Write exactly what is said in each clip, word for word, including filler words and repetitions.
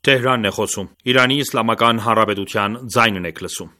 Թեհրանն է խոսում։ Իրանի Իսլամական Հանրապետության ձայնն եք լսում։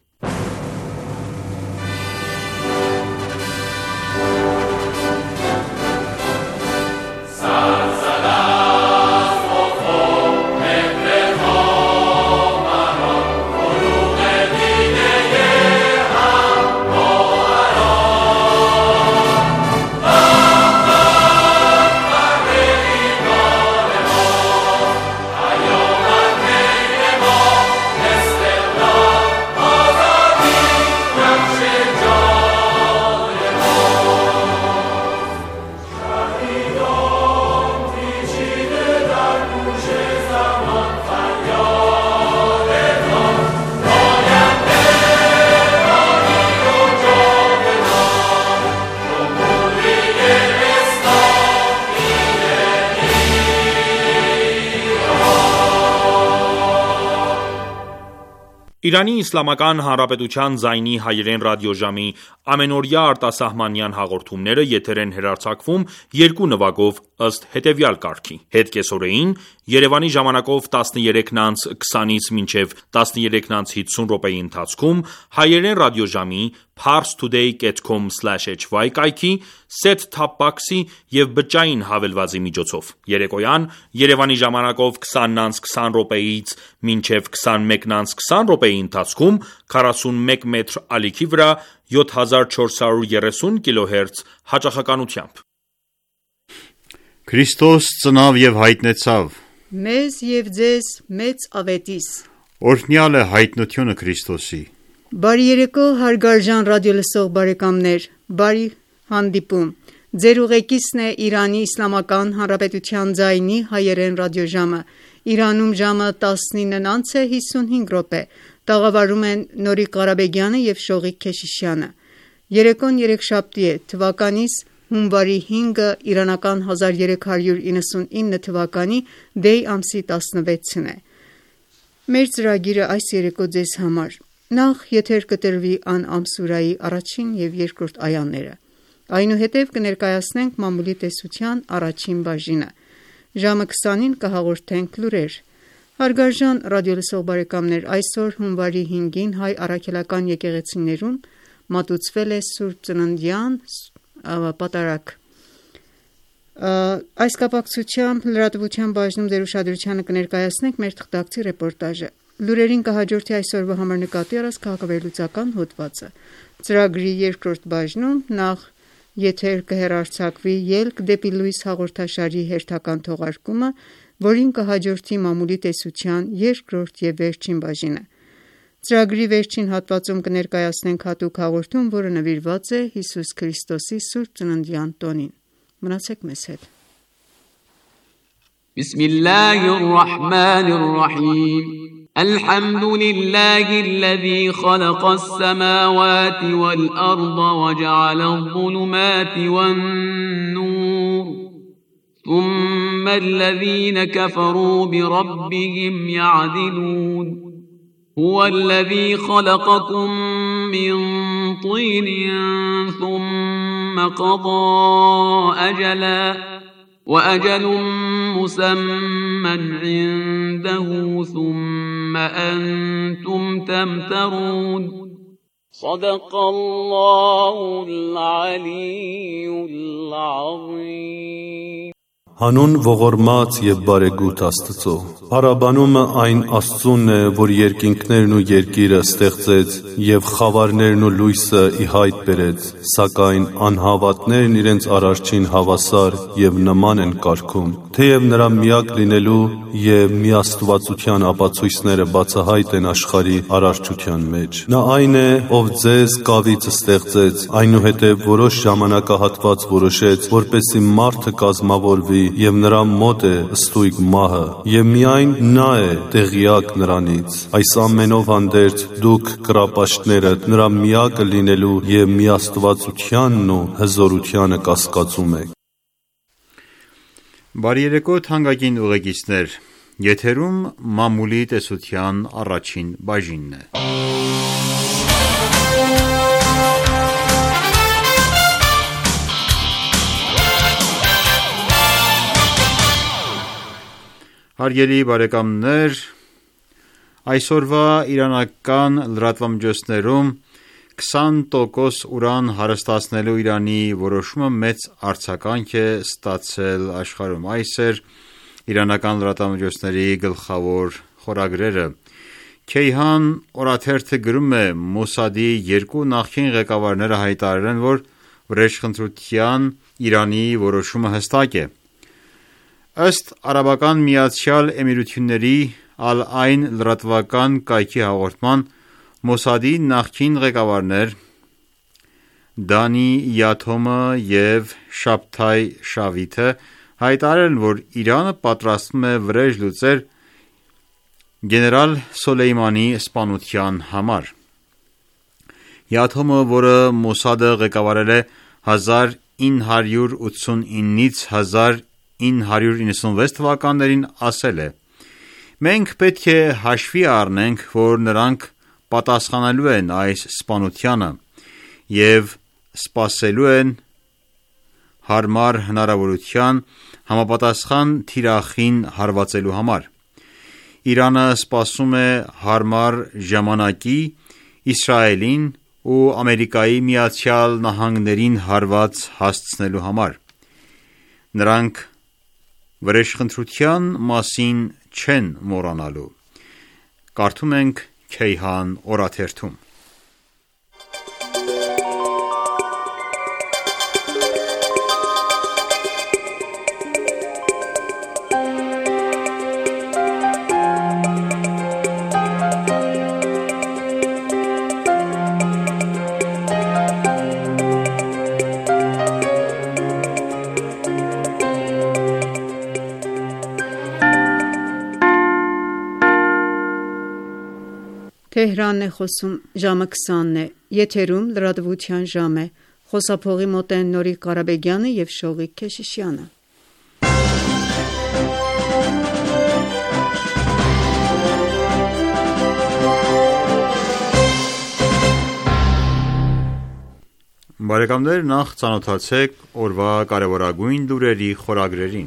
Իրանի Իսլամական Հանրապետության ձայնի հայերեն ռադիոժամի ամենօրյա արտասահմանյան հաղորդումները եթեր են հեռարձակվում երկու նվագով ըստ հետևյալ կարգի. Հետ կեսօրեին Երևանի ժամանակով տասներեքն անց քսանից մինչև տասներեքն անց հիսուն րոպեի ընթացքում հայերեն ռադիոժամի Pars Today dot com slash h y կայքի set-top box-ի և բջջային հավելվածի միջոցով։ Երեկոյան Երևանի ժամանակով քսանն անց քսան րոպեից մինչև քսանմեկն անց քսան րոպեի ընթացքում քառասունմեկ մետր ալիքի վրա յոթ հազար չորս հարյուր երեսուն կիլոհերց հաճախականությամբ։ Քրիստոս ծնավ և հայտնեցավ։ Մեզ և ձեզ մեծ ավետիս։ Օրհնյալ է հայտնությունը Քրիստոսի։ Բարի երեկո հարգարժան ռադիոլսող բարեկամներ, բարի հանդիպում։ Ձեր ուղեկիցն է Իրանի Իսլամական Հանրապետության ձայնի հայերեն ռադիոժամը։ Իրանում ժամը տասնինն անց է հիսունհինգ րոպե։ Տաղավարում են Նորիկ Ղարաբեգյանը և Շողիկ Քեշիշյանը։ Երեկոն երեքշաբթի է, թվականիս հունվարի հինգը, իրանական հազար երեք հարյուր իննսունինը թվականի դեյ ամսի տասնվեցն է։ Մեր ծրագիրը այս երեկո ձեզ համար Նախ եթեր կտրվի Ան'ամ սուրայի առաջին և երկրորդ այաները։ Այնուհետև կներկայացնենք մամուլի տեսության առաջին բաժինը։ Ժամը քսանին կհաղորդենք լուրեր։ Հարգարժան ռադիոլսող բարեկամներ, այսօր հունվարի հինգին հայ առաքելական եկեղեցիներում մատուցվել է Սուրբ Ծննդյան պատարագ։ Այս կապակցությամբ լրատվության բաժնում ձեր ուշադրությանը կներկայացնենք մեր թղթակցի ռեպորտաժը։ Լուրերին կհաջորդի այսօրվա համար նկատի առած քաղաքավերլուծական հոդվածը։ Ծրագրի երկրորդ բաժնում նախ եթեր կհեռարձակվի Ելք դեպի լույս հաղորդաշարի հերթական թողարկումը, որին կհաջորդի մամուլի տեսության երկրորդ և վերջին բաժինը։ Ծրագրի վերջին հատվածում կներկայացնենք հատուկ հաղորդում, որը նվիրված է Հիսուս Քրիստոսի Սուրբ Ծննդյան տոնին։ Մնացեք մեզ հետ։ Բիսմիլլահիռռահմանիռռահիմ الحمد لله الذي خلق السماوات والأرض وجعل الظلمات والنور ثم الذين كفروا بربهم يعدلون هو الذي خلقكم من طين ثم قضى أجلا وأجل مسمى عنده ثم أنتم تمترون صدق الله العلي العظيم Հանուն ողորմած և բարեգութ Աստծո։ Փառաբանումը այն Աստծունն է, որ երկինքներն ու երկիրը ստեղծեց և խավարներն ու լույսը ի հայտ բերեց, սակայն անհավատներն իրենց Արարչին հավասար և նման են կարգում։ Թեև նրա միակ լինելու և միաստվածության ապացույցները բացահայտ են աշխարհի արարչության մեջ։ Նա այն է, ով ձեզ կավից ստեղծեց, այնուհետև որոշ ժամանակահատված որոշեց, որպեսզի մարդը կազմավորվի և նրա մոտ է ստույգ մահը, և միայն նա է տեղյակ նրանից։ Այս ամենով հանդերձ դուք կռապաշտները նրա միակը լինելու և միաստվածությանն ու հզորությանը կասկածում եք։ Բարի երեկո թանկագին ուղեկիցներ, եթերում մամուլի տեսության առաջին բաժինն է։ Հարգելի բարեկամներ, այսօրվա իրանական լրատվամիջոցներում քսան տոկոս ուրան հարստացնելու Իրանի որոշումը մեծ արձագանք է ստացել աշխարհում։ Այս էր իրանական լրատվամիջոցների գլխավոր խորագրերը։ Քեյհան օրաթերթը գրում է. Մոսադի երկու նախկին ղեկավարները հայտարարել են, որ վրեժխնդրության Իրանի որոշումը հստակ է։ Ըստ Արաբական Միացյալ Էմիրությունների Ալ-Այն լրատվական կայքի հաղորդման, Մոսադի նախկին ղեկավարներ Դանի Յաթոմը և Շաբթայ Շավիթը հայտարարել են, որ Իրանը պատրաստվում է վրեժ լուծել գեներալ Սոլեյմանի սպանության համար։ Յաթոմը, որը Մոսադը ղեկավարել է հազար ինը հարյուր ութսունինից հազար ինը հարյուր իննսունվեց թվականներին, ասել է. «Մենք պետք է հաշվի առնենք, որ նրանք պատասխանելու են այս սպանությանը և սպասելու են հարմար հնարավորության համապատասխան թիրախին հարվածելու համար։ Իրանը սպասում է հարմար ժամանակի Իսրայելին ու Ամերիկայի Միացյալ Նահանգներին հարված հասցնելու համար։ Նրանք վրեժխնդրության մասին չեն մոռանալու»։ Կարդում ենք Քեյհան օրաթերթում։ Թեհրանն է խոսում, ժամը քսանն է, եթերում լրատվության ժամ է, խոսափողի մոտ են Նորիկ Ղարաբեգյանը և Շողիկ Քեշիշյանը։ Բարեկամներ, նախ ծանոթացեք օրվա կարևորագույն լուրերի խորագրերին։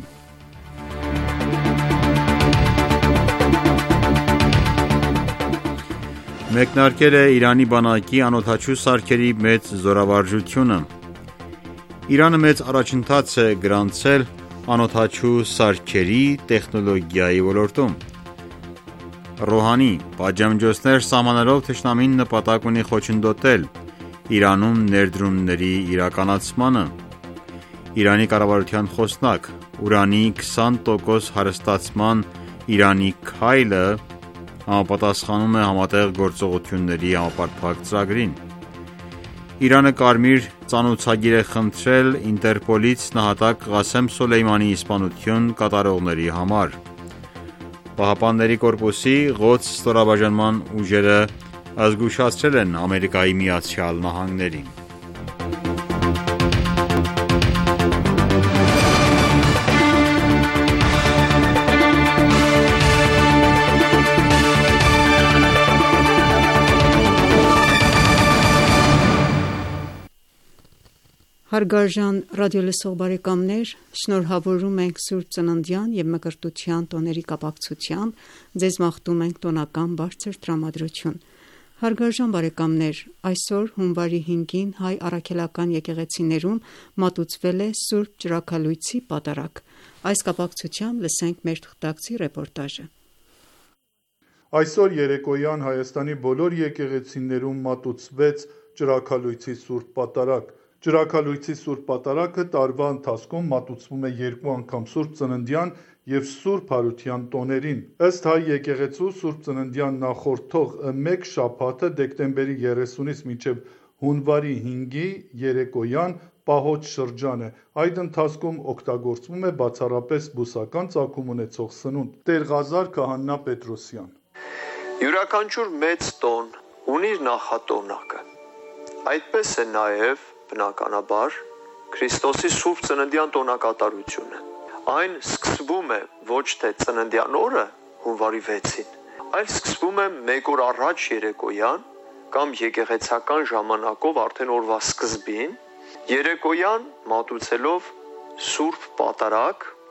Մեկնարկել է Իրանի բանակի անօդաչու սարքերի մեծ զորավարժությունը։ Իրանը մեծ առաջընթաց է գրանցել անօդաչու սարքերի տեխնոլոգիայի ոլորտում։ Ռոհանի պատժամիջոցներ սահմանելով թշնամին նպատակ ունի խոչընդոտել Իրանում ներդրումների իրականացմանը։ Իրանի կառավարության խոսնակ. Ուրանի քսան տոկոս հարստացման Իրանի քայլը համապատասխանում է համատեղ գործողությունների համապարփակ ծրագրին։ Իրանը կարմիր ծանոթագիր է խնդրել Ինտերպոլից նահատակ Ղասեմ Սոլեյմանի սպանություն կատարողների համար։ Պահապանների կորպուսի Ղոդս ստորաբաժանման ուժերը զգուշացրել են Ամերիկայի Միացյալ Նահանգներին։ Հարգարժան ռադիոլսող բարեկամներ, շնորհավորում ենք Սուրբ Ծննդյան և Մկրտության տոների կապակցությամբ, ձեզ մաղթում ենք տոնական բարձր տրամադրություն։ Հարգարժան բարեկամներ, այսօր հունվարի հինգին հայ առաքելական եկեղեցիներում մատուցվել է Սուրբ Ճրագալույցի պատարագ։ Այս կապակցությամբ լսենք մեր թղթակցի ռեպորտաժը։ Այսօր երեկոյան Հայաստանի բոլոր եկեղեցիներում մատուցվեց Ճրագալույցի Սուրբ պատարագ։ Ճրագալույցի Սուրբ պատարագը տարվա ընթացքում մատուցվում է երկու անգամ Սուրբ Ծննդյան և Սուրբ Հարության տոներին։ Ըստ հայ եկեղեցու Սուրբ Ծննդյան նախորդող մեկ շաբաթը դեկտեմբերի երեսունից մինչև հունվարի հինգի երեկոյան պահոց շրջան է։ Այդ ընթացքում օգտագործվում է բացառապես բուսական ծագում ունեցող սնունդ։ Տեր Ղազար Քահանա Պետրոսյան։ Յուրաքանչյուր մեծ տոն ունի իր նախատոնակը։ Այդպես է նաև բնականաբար Քրիստոսի Սուրբ Ծննդյան տոնակատարությունը։ Այն սկսվում է ոչ թե ծննդյան օրը հունվարի վեցին, այլ սկսվում է մեկ օր առաջ երեկոյան կամ եկեղեցական ժամանակով արդեն օրվա սկզբին, երեկոյան մատուցելով Սուրբ պատարագ,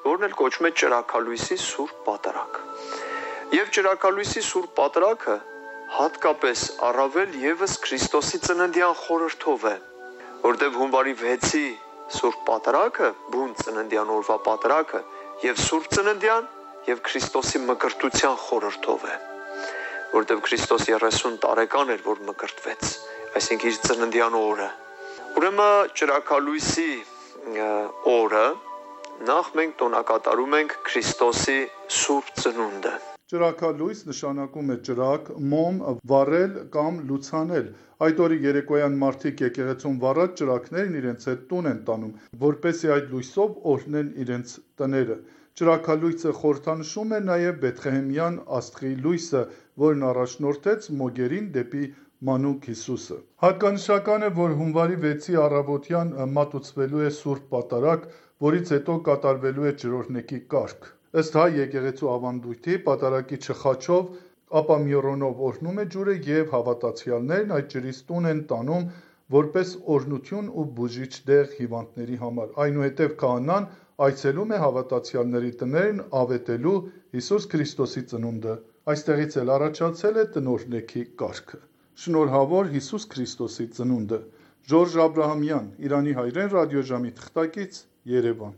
որն էլ կոչվում է ճրագալույսի սուրբ պատարագ։ Եվ ճրագալույսի սուրբ պատարագը հատկապես առավել եւս Քրիստոսի ծննդյան խորհրդով է, որտեղ հունվարի վեցի սուրբ պատարագը, բուն ծննդյան օրվա պատարագը եւ սուրբ ծննդյան եւ Քրիստոսի մկրտության խորհրդով է, որտեղ Քրիստոս երեսուն տարեկան էր, որ մկրտվեց, այսինքն իր ծննդյան օրը։ Ուրեմն ճրագալույսի օրը նախ մենք տոնակատարում ենք Քրիստոսի սուրբ ծնունդը։ Ճրագալույս նշանակում է ճրագ, մոմ, վառել կամ լուսանել։ Այդ օրի երեկոյան մարդիկ եկեղեցում վառած ճրագներն իրենց հետ տուն են տանում, որպեսզի այդ լույսով օրհնեն իրենց տները։ Ճրագալույսը խորհրդանշում է նաև Բեթղեհեմյան աստղի լույսը, որն առաջնորդեց մոգերին դեպի մանուկ Հիսուսը։ Հատկանշական է, որ հունվարի վեցի առավոտյան մատուցվելու է սուրբ պատարագ, որից հետո կատարվելու է ջրօրհնեկի կարգ։ Ըստ հայ եկեղեցու ավանդույթի, պատարագի չխաչով, ապա մյոռոնով օրհնում է ջուրը եւ հավատացյալներն այդ ջրից տուն են տանում որպես օրհնություն ու բուժիչ դեղ հիվանդների համար։ Այնուհետև քահանան այցելում է հավատացյալների տներն ավետելու Հիսուս Քրիստոսի ծնունդը։ Այստեղից էլ առաջացել է տնօրհնեքի կարգը։ Շնորհավոր Հիսուս Քրիստոսի ծնունդը։ Ժորժ Աբրահամյան, Իրանի հայրեն ռադիոժամի թղթակից, Երևան։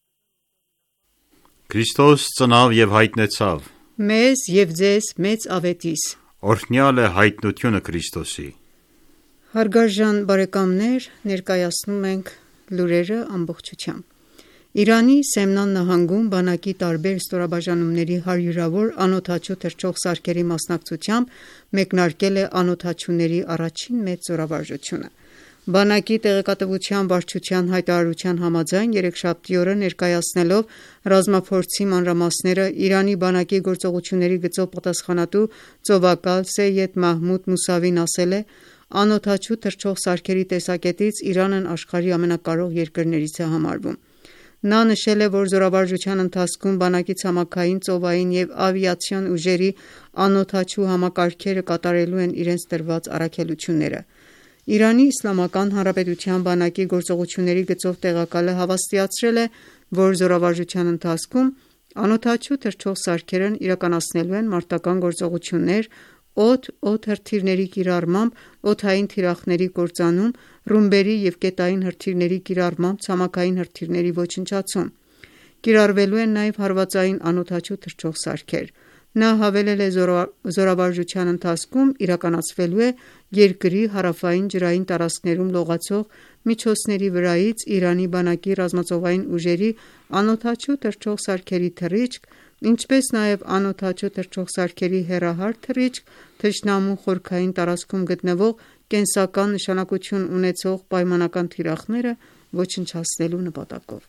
Քրիստոս ծնավ եւ հայտնեցավ մեզ եւ ձեզ մեծ ավետիս։ Օրհնյալ է հայտնությունը Քրիստոսի։ Հարգարժան բարեկամներ, ներկայացնում ենք լուրերը ամբողջությամբ։ Իրանի Սեմնան նահանգում բանակի տարբեր ստորաբաժանումների հարյուրավոր անօդաչու թռչող սարքերի մասնակցությամբ մեկնարկել է անօդաչուների առաջին մեծ զորավարժությունը։ Բանակի տեղեկատվության վարչության հայտարարության համաձայն երեքշաբթի օրը ներկայացնելով ռազմափորձի մանրամասները Իրանի բանակի գործողությունների գծով պատասխանատու ծովակալ Սեյեդ Մահմուդ Մուսավին ասել է. «Անօդաչու թռչող սարքերի տեսակետից Իրանն աշխարհի ամենակարող երկրներից է համարվում»։ Նա նշել է, որ զորավարժության ընթացքում բանակի ցամաքային, ծովային և ավիացիոն ուժերի անօդաչու համակարգերը կատարելու են իրենց տրված առաքելությունները։ Իրանի Իսլամական Հանրապետության բանակի գործողությունների գծով տեղակալը հավաստիացրել է, որ զորավարժության ընթացքում անօդաչու թռչող սարքերն իրականացնելու են մարտական գործողություններ, օդ, օդ հրթիռների կիրառմամբ, օդային թիրախների կործանում, ռումբերի և կետային հրթիռների կիրառմամբ ցամաքային հրթիռների ոչնչացում։ Կիրառվելու են նաև հարվածային անօդաչու թռչող սարքեր։ Նա հավելել է զորավարժության ընթացքում իրականացվելու է երկրի հարավային ջրային տարածքներում լողացող միջոցների վրայից Իրանի բանակի ռազմածովային ուժերի անօդաչու թռչող սարքերի թռիչք, ինչպես նաև անօդաչու թռչող սարքերի հեռահար թռիչք թշնամու խորքային տարածքում գտնվող կենսական նշանակություն ունեցող պայմանական թիրախները ոչնչացնելու նպատակով։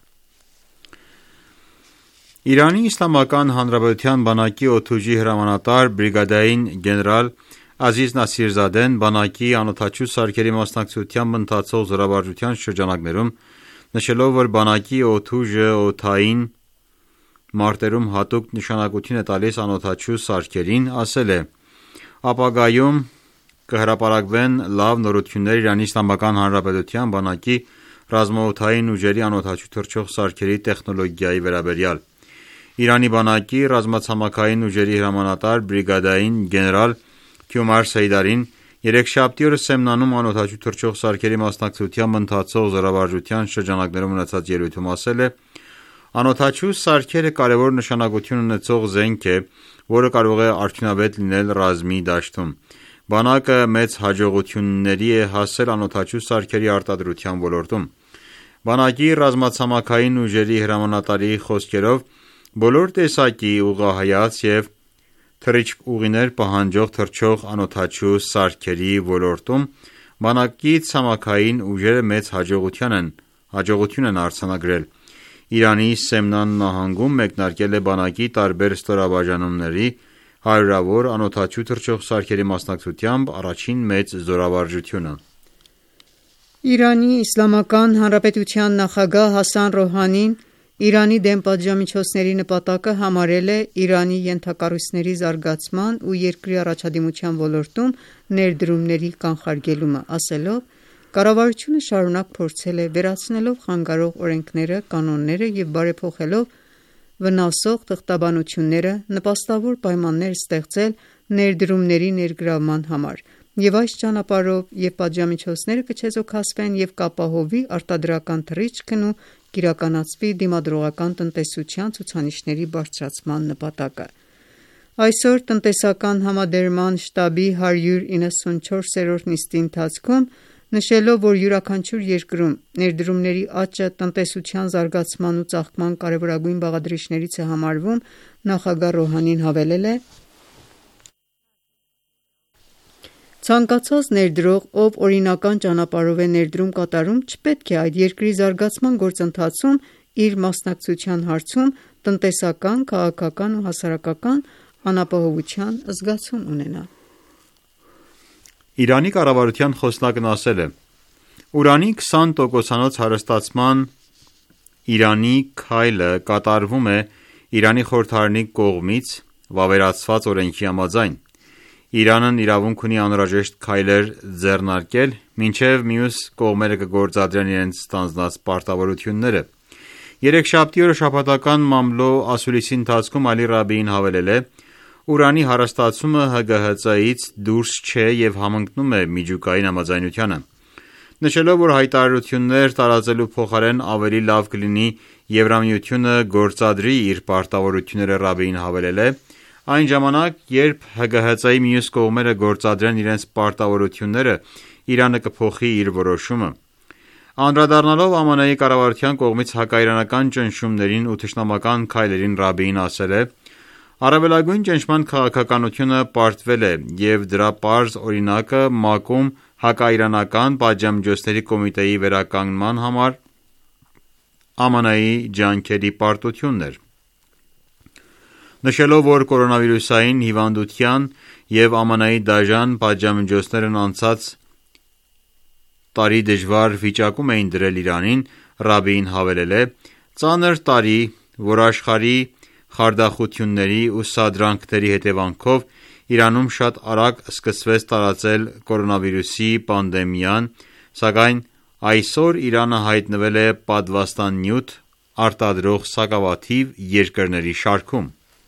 Իրանի Իսլամական Հանրապետության բանակի օդուժի հրամանատար բրիգադային գեներալ Ազիզ Նասիրզադեն բանակի անօդաչու սարքերի մասնակցությամբ ընթացող զորավարժության շրջանակներում նշելով, որ բանակի օդուժը օդային մարտերում հատուկ նշանակություն է տալիս անօդաչու սարքերին, ասել է. «Ապագայում կհրապարակվեն լավ նորություններ Իրանի Իսլամական Հանրապետության բանակի ռազմաօդային ուժերի անօդաչու թռչող սարքերի տեխնոլոգիայի վերաբերյալ»։ Իրանի բանակի ռազմացամաքային ուժերի հրամանատար բրիգադային գեներալ Քյումար Սեյդարին երեքշաբթի օրը Սեմնանում անօդաչու թռչող սարքերի մասնակցությամբ ընթացող զորավարժության շրջանակներում ունեցած ելույթում ասել է. «Անօդաչու սարքերը կարևոր նշանակություն ունեցող զենք է, որը կարող է արդյունավետ լինել ռազմի դաշտում։ Բանակը մեծ հաջողությունների է հասել անօդաչու սարքերի արտադրության ոլորտում»։ Բանակի ռազմացամաքային ուժերի հրամանատարի խոսքերով բոլոր տեսակի ուղղահայաց և թռիչք ուղիներ պահանջող թռչող անօդաչու սարքերի ոլորտում բանակի ցամաքային ուժերը մեծ հաջողություն են հաջողություն են արձանագրել։ Իրանի Սեմնան նահանգում մեկնարկել է բանակի տարբեր ստորաբաժանումների հարյուրավոր անօդաչու թռչող սարքերի մասնակցությամբ առաջին մեծ զորավարժությունը։ Իրանի Իսլամական Հանրապետության նախագահ Հասան Ռոհանին Իրանի դեմ պատժամիջոցների նպատակը համարել է Իրանի ենթակառույցների զարգացման ու երկրի առաջադիմության ոլորտում ներդրումների կանխարգելումը, ասելով. «Կառավարությունը շարունակ փորձել է վերացնելով խանգարող օրենքները, կանոնները և բարեփոխելով վնասող թղթաբանությունները, նպաստավոր պայմաններ ստեղծել ներդրումների ներգրավման համար, և այս ճանապարհով և պատժամիջոցները կչեզոքացվեն և կապահովի արտադրական թռիչքն ու կիրականացվի դիմադրողական տնտեսության ցուցանիշների բարձրացման նպատակը: Այսօր տնտեսական համադրման շտաբի հարյուր իննսունչորսերորդ նիստի ընթացքում, նշելով, որ յուրաքանչյուր երկրում ներդրումների աճը տնտեսության զարգացման ու ծաղկման կարևորագույն բաղադրիչներից է համարվում, նախագահ Ռոհանին հավելել է. «Ցանկացած ներդրող, ով օրինական ճանապարհով է ներդրում կատարում, չպետք է այդ երկրի զարգացման գործընթացում իր մասնակցության հարցում տնտեսական, քաղաքական ու հասարակական անապահովության զգացում ունենա»: Իրանի կառավարության խոսնակն ասել է. «Ուրանի քսան տոկոսանոց հարստացման Իրանի քայլը կատարվում է Իրանի խորհրդարանի կողմից վավերացված օրենքի համաձայն: Իրանն իրավունք ունի անհրաժեշտ քայլեր ձեռնարկել, մինչև մյուս կողմերը կգործադրեն իրենց ստանձնած պարտավորությունները»: Երեքշաբթի օրը շաբաթական մամլո ասուլիսի ընթացքում Ալի Ռաբիին հավելել է. «Ուրանի հարստացումը ՀԳՀԾ-ից դուրս չէ և համընկնում է միջուկային համաձայնությանը»: Նշելով, որ հայտարարություններ տարածելու փոխարեն ավելի լավ կլինի Եվրամիությունը գործադրի իր պարտավորությունները, Ռաբիին հավելել է. «Այն ժամանակ, երբ ՀԳՀԾ-ի մյուս կողմերը գործադրեն իրենց պարտավորությունները, Իրանը կփոխի իր որոշումը»: Անդրադառնալով ԱՄՆ-ի կառավարության կողմից հակաիրանական ճնշումներին ու թշնամական քայլերին, Ռաբիին ասել է. «Առավելագույն ճնշման քաղաքականությունը պարտվել է և դրա պարզ օրինակը ՄԱԿ-ում հակաիրանական պատժամիջոցների կոմիտեի վերականգնման համար ԱՄՆ-ի ջանքերի պարտությունն էր»: Նշելով, որ կորոնավիրուսային հիվանդության և ԱՄՆ-ի դաժան պատժամիջոցներն անցած տարի դժվար վիճակում էին դրել Իրանին, Ռաբիին հավելել է. «Ծանր տարի, որ աշխարհի խարդախությունների ու սադրանքների հետևանքով Իրանում շատ արագ սկսվեց տարածել կորոնավիրուսի պանդեմիան, սակայն այսօր Իրանը հայտնվել է պատվաստանյութ արտադրող սակավաթիվ երկրների շարքում»: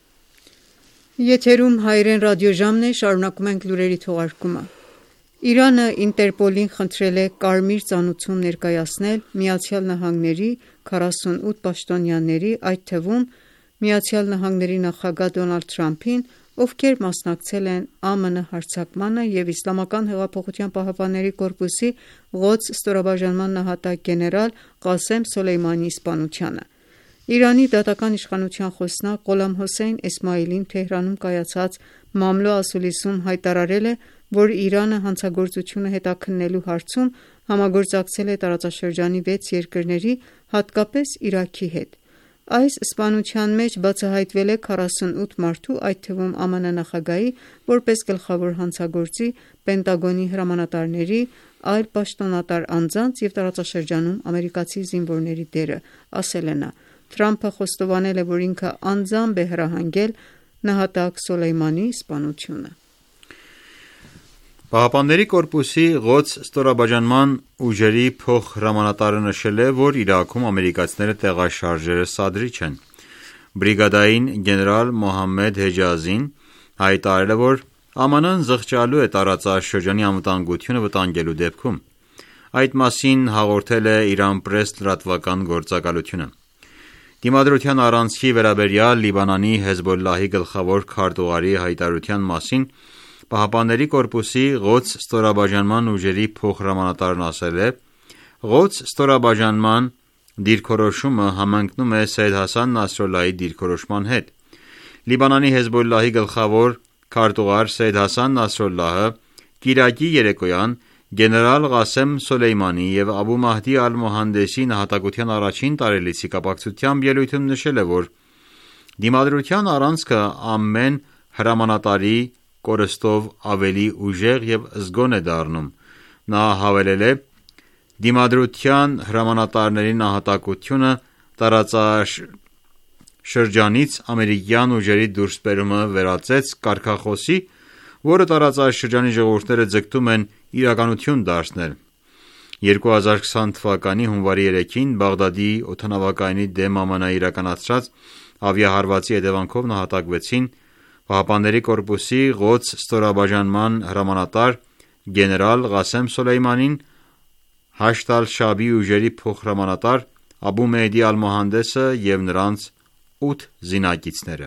Իրանը Ինտերպոլին խնդրել է կարմիր ծանուցում ներկայացնել ԱՄՆ-ի քառասունութ պաշտոնյաների, այդ թվում ԱՄՆ նախագահ Դոնալդ Թրամփին, ովքեր մասնակցել են ԱՄՆ հարձակմանը և Իսլամական հեղափոխության պահապանների կորպուսի Ղոդս ստորաբաժանման նահատակ գեներալ Qasem Soleimaniի սպանությանը: Իրանի դատական իշխանության խոսնակ Ղոլամ Հոսեյն Էսմաիլին Թեհրանում կայացած մամլո ասուլիսում հայտարարել է, որ Իրանը հանցագործությունը հետաքննելու հարցում համագործակցել է տարածաշրջանի վեց երկրների, հատկապես Իրաքի հետ: Այս սպանության մեջ բացահայտվել է քառասունութ մարդու, այդ թվում ԱՄՆ նախագահի, որպես գլխավոր հանցագործի, Պենտագոնի հրամանատարների, այլ պաշտոնատար անձանց և տարածաշրջանում ամերիկացի զինվորների դերը, ասել է նա: Թրամփը խոստովանել է, որ ինքը անձամբ է հրահանգել նահատակ Սոլեյմանիի սպանությունը: ԻՀՊԿ-ի Ղոդս ստորաբաժանման ուժերի փոխհրամանատարը նշել է, որ Իրաքում ամերիկացիները տեղաշարժերը սադրիչ են: Բրիգադային գեներալ Մոհամմեդ Հեջազին հայտարարել է, որ ԱՄՆ-ն զղջալու է տարածաշրջանի անվտանգությունը վտանգելու դեպքում: Այդ մասին հաղորդել է «Իրանպրես» լրատվական գործակալությունը: Դիմադրության առանցքի վերաբերյալ Լիբանանի Հեզբոլլահի գլխավոր քարտուղարի հայտարարության մասին ԻՀՊԿ-ի Ղոդս ստորաբաժանման ուժերի փոխհրամանատարն ասել է. «Ղոդս ստորաբաժանման դիրքորոշումը համընկնում է Սեյյեդ Հասան Նասրալլահի դիրքորոշման հետ: Լիբանանի Հեզբոլլահի գլխավոր քարտուղար Սեյյեդ Հասան Նասրալլահը կիրակի երեկոյան գեներալ Qasem Սոլեյմանիի և Աբու Մահդի Ալ-Մոհանդեսի նահատակության առաջին տարելիցի կապակցությամբ ելույթում նշել է, որ դիմադրության առանցքը ամեն հրամանատարի կորստով ավելի ուժեղ և զգոն է դառնում: Նա հավելել է. «Դիմադրության հրամանատարների նահատակությունը տարածաշրջանից ամերիկյան ուժերի դուրսբերումը վերածեց կարգախոսի, որը տարածաշրջանի ժողովուրդները ձգտում են իրականություն դարձնել»: երկու հազար քսան թվականի հունվարի երեքին Բաղդադի օդանավակայանի դեմ ԱՄՆ իրականացրած ավիահարվածի հետևանքով նահատակվեցին ԻՀՊԿ-ի Ղոդս ստորաբաժանման հրամանատար գեներալ Ղասեմ Սոլեյմանին, Հաշդ ալ-Շաաբի ուժերի փոխհրամանատար Աբու Մեհդի ալ-Մոհանդեսը և նրանց ութ զինակիցները։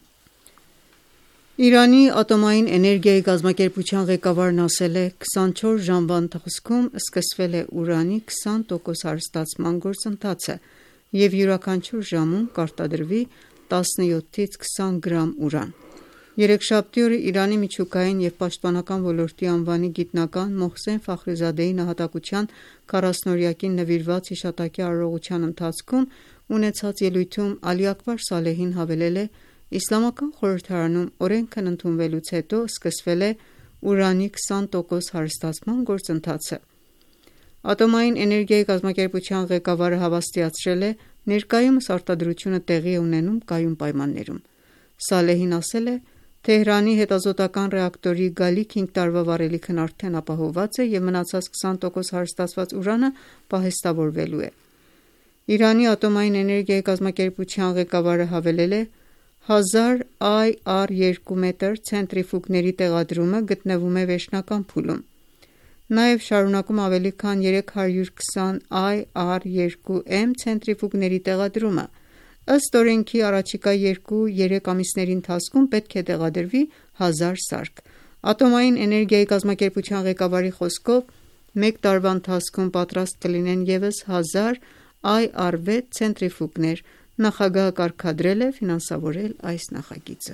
Իրանի ատոմային էներգիայի կազմակերպության ղեկավարն ասել է. «քսանչորս ժամվա ընթացքում սկսվել է ուրանի քսան տոկոս հարստացման գործընթացը և յուրաքանչյուր ժամում կարտադրվի տասնյոթից քսան գրամ ուրան»։ Երեքշաբթի օրը Իրանի միջուկային և պաշտպանական ոլորտի անվանի գիտնական Մոհսեն Ֆախրիզադեի նահատակության քառասնօրյակին նվիրված հիշատակի արարողության ընթացքում ունեցած ելույթում Ալի Աքբար Սալեհին հավելել է. «Իսլամական խորհրդարանում օրենքն ընդունվելուց հետո սկսվել է ուրանի քսան տոկոս հարստացման գործընթացը»։ Ատոմային էներգիայի կազմակերպության ղեկավարը հավաստիացրել է. «Ներկայումս արտադրությունը տեղի է ունենում կայուն պայմաններում»։ Սալեհին ասել է. «Թեհրանի հետազոտական ռեակտորի գալիք հինգ տարվա վառելիքն արդեն ապահովված է և մնացած քսան տոկոս հարստացված ուրանը պահեստավորվելու է»։ Իրանի ատոմային էներգիայի կազմակերպության ղեկավարը հավելել է. «Հազար այ առ երկու մետր ցենտրիֆուգների տեղադրումը գտնվում է վերջնական փուլում։ Նաև շարունակում ավելի քան երեք հարյուր քսան այ առ երկու էմ ցենտրիֆուգների տեղադրումը։ Ըստ օրենքի առաջիկա երկու երեք ամիսների ընթացքում պետք է տեղադրվի հազար սարք»։ Ատոմային էներգիայի կազմակերպության ղեկավարի խոսքով մեկ տարվա ընթացքում պատրաստ կլինեն ևս հազար այ առ վեց ցենտրիֆուգներ։ Նախագահը կարգադրել է ֆինանսավորել այս նախագիծը։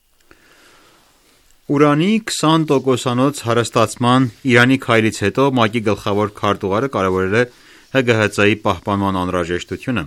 Ուրանի քսան տոկոսանոց հարստացման Իրանի քայլից հետո ՄԱԿ-ի գլխավոր քարտուղարը կարևորել է ՀԳՀԾ-ի պահպանման անհրաժեշտությունը։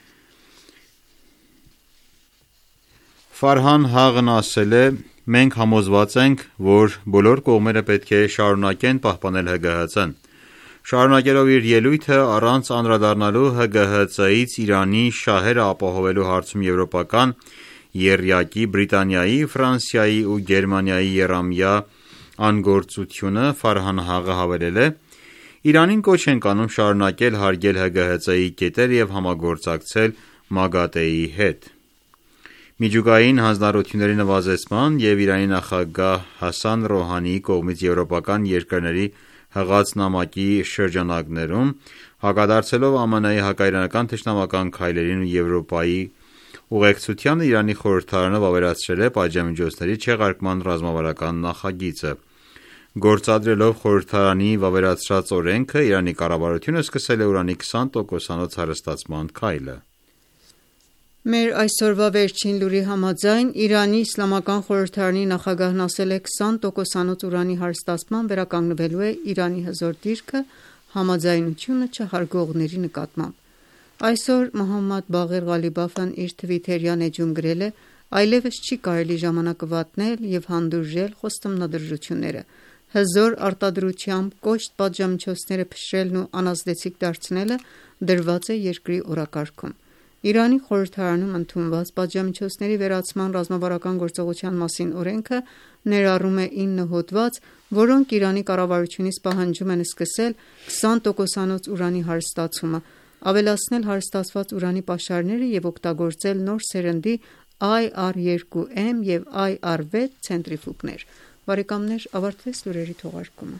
Ֆարհան Հաղն ասել է. «Մենք համոզված ենք, որ բոլոր կողմերը պետք է շարունակեն պահպանել ՀԳՀԾ-ն»։ Շարունակելով իր ելույթը առանց անդրադառնալու ՀԳՀԾ-ից Իրանի շահերը ապահովելու հարցում եվրոպական եռյակի Բրիտանիայի, Ֆրանսիայի ու Գերմանիայի եռամյա անգործությունը, Ֆարհան Հաղը հավելել է. «Իրանին կոչ ենք անում շարունակել հարգել ՀԳՀԾ-ի կետերը և համագործակցել ՄԱԳԱՏԷ-ի հետ»։ Միջուկային հանձնառությունների նվազեցման և Իրանի նախագահ Հասան Ռոհանիի կողմից եվրոպական երկրների հղած նամակի շրջանակներում, հակադարձելով ԱՄՆ-ի հակաիրանական թշնամական քայլերին ու Եվրոպայի ուղեկցությանը, Իրանի խորհրդարանը վավերացրել է պատժամիջոցների չեղարկման ռազմավարական նախագիծը։ Գործադրելով խորհրդարանի վավերացրած օրենքը, Իրանի կառավարությունը սկսել է ուրանի քսան տոկոսանոց հարստացման քայլը։ Մեր այսօրվա վերջին լուրի համաձայն Իրանի իսլամական խորհրդարանի նախագահն ասել է. «քսան տոկոսանոց ուրանի հարստացման վերականգնվելու է Իրանի հզոր դիրքը համաձայնությունը չհարգողների նկատմամբ»։ Այսօր Մոհամմադ Բաղեր Ղալիբաֆն իր թվիթերյան էջում գրել է. «Այլևս չի կարելի ժամանակը վատնել և հանդուրժել խոստումնադրությունները։ Հզոր արտադրությամբ կոշտ պատժամիջոցները փշրելն ու անազդեցիկ դարձնելը դրված է երկրի օրակարգում»։ Իրանի խորհրդարանում ընդունված պատժամիջոցների վերացման ռազմավարական գործողության մասին օրենքը ներառում է ինը հոդված, որոնք Իրանի կառավարությունից պահանջում են սկսել քսան տոկոսանոց ուրանի հարստացումը, ավելացնել հարստացված ուրանի պաշարները և օգտագործել նոր սերնդի այ առ երկու էմ և այ առ վեց ցենտրիֆուգներ։ Ավարտվեց լուրերի թողարկումը։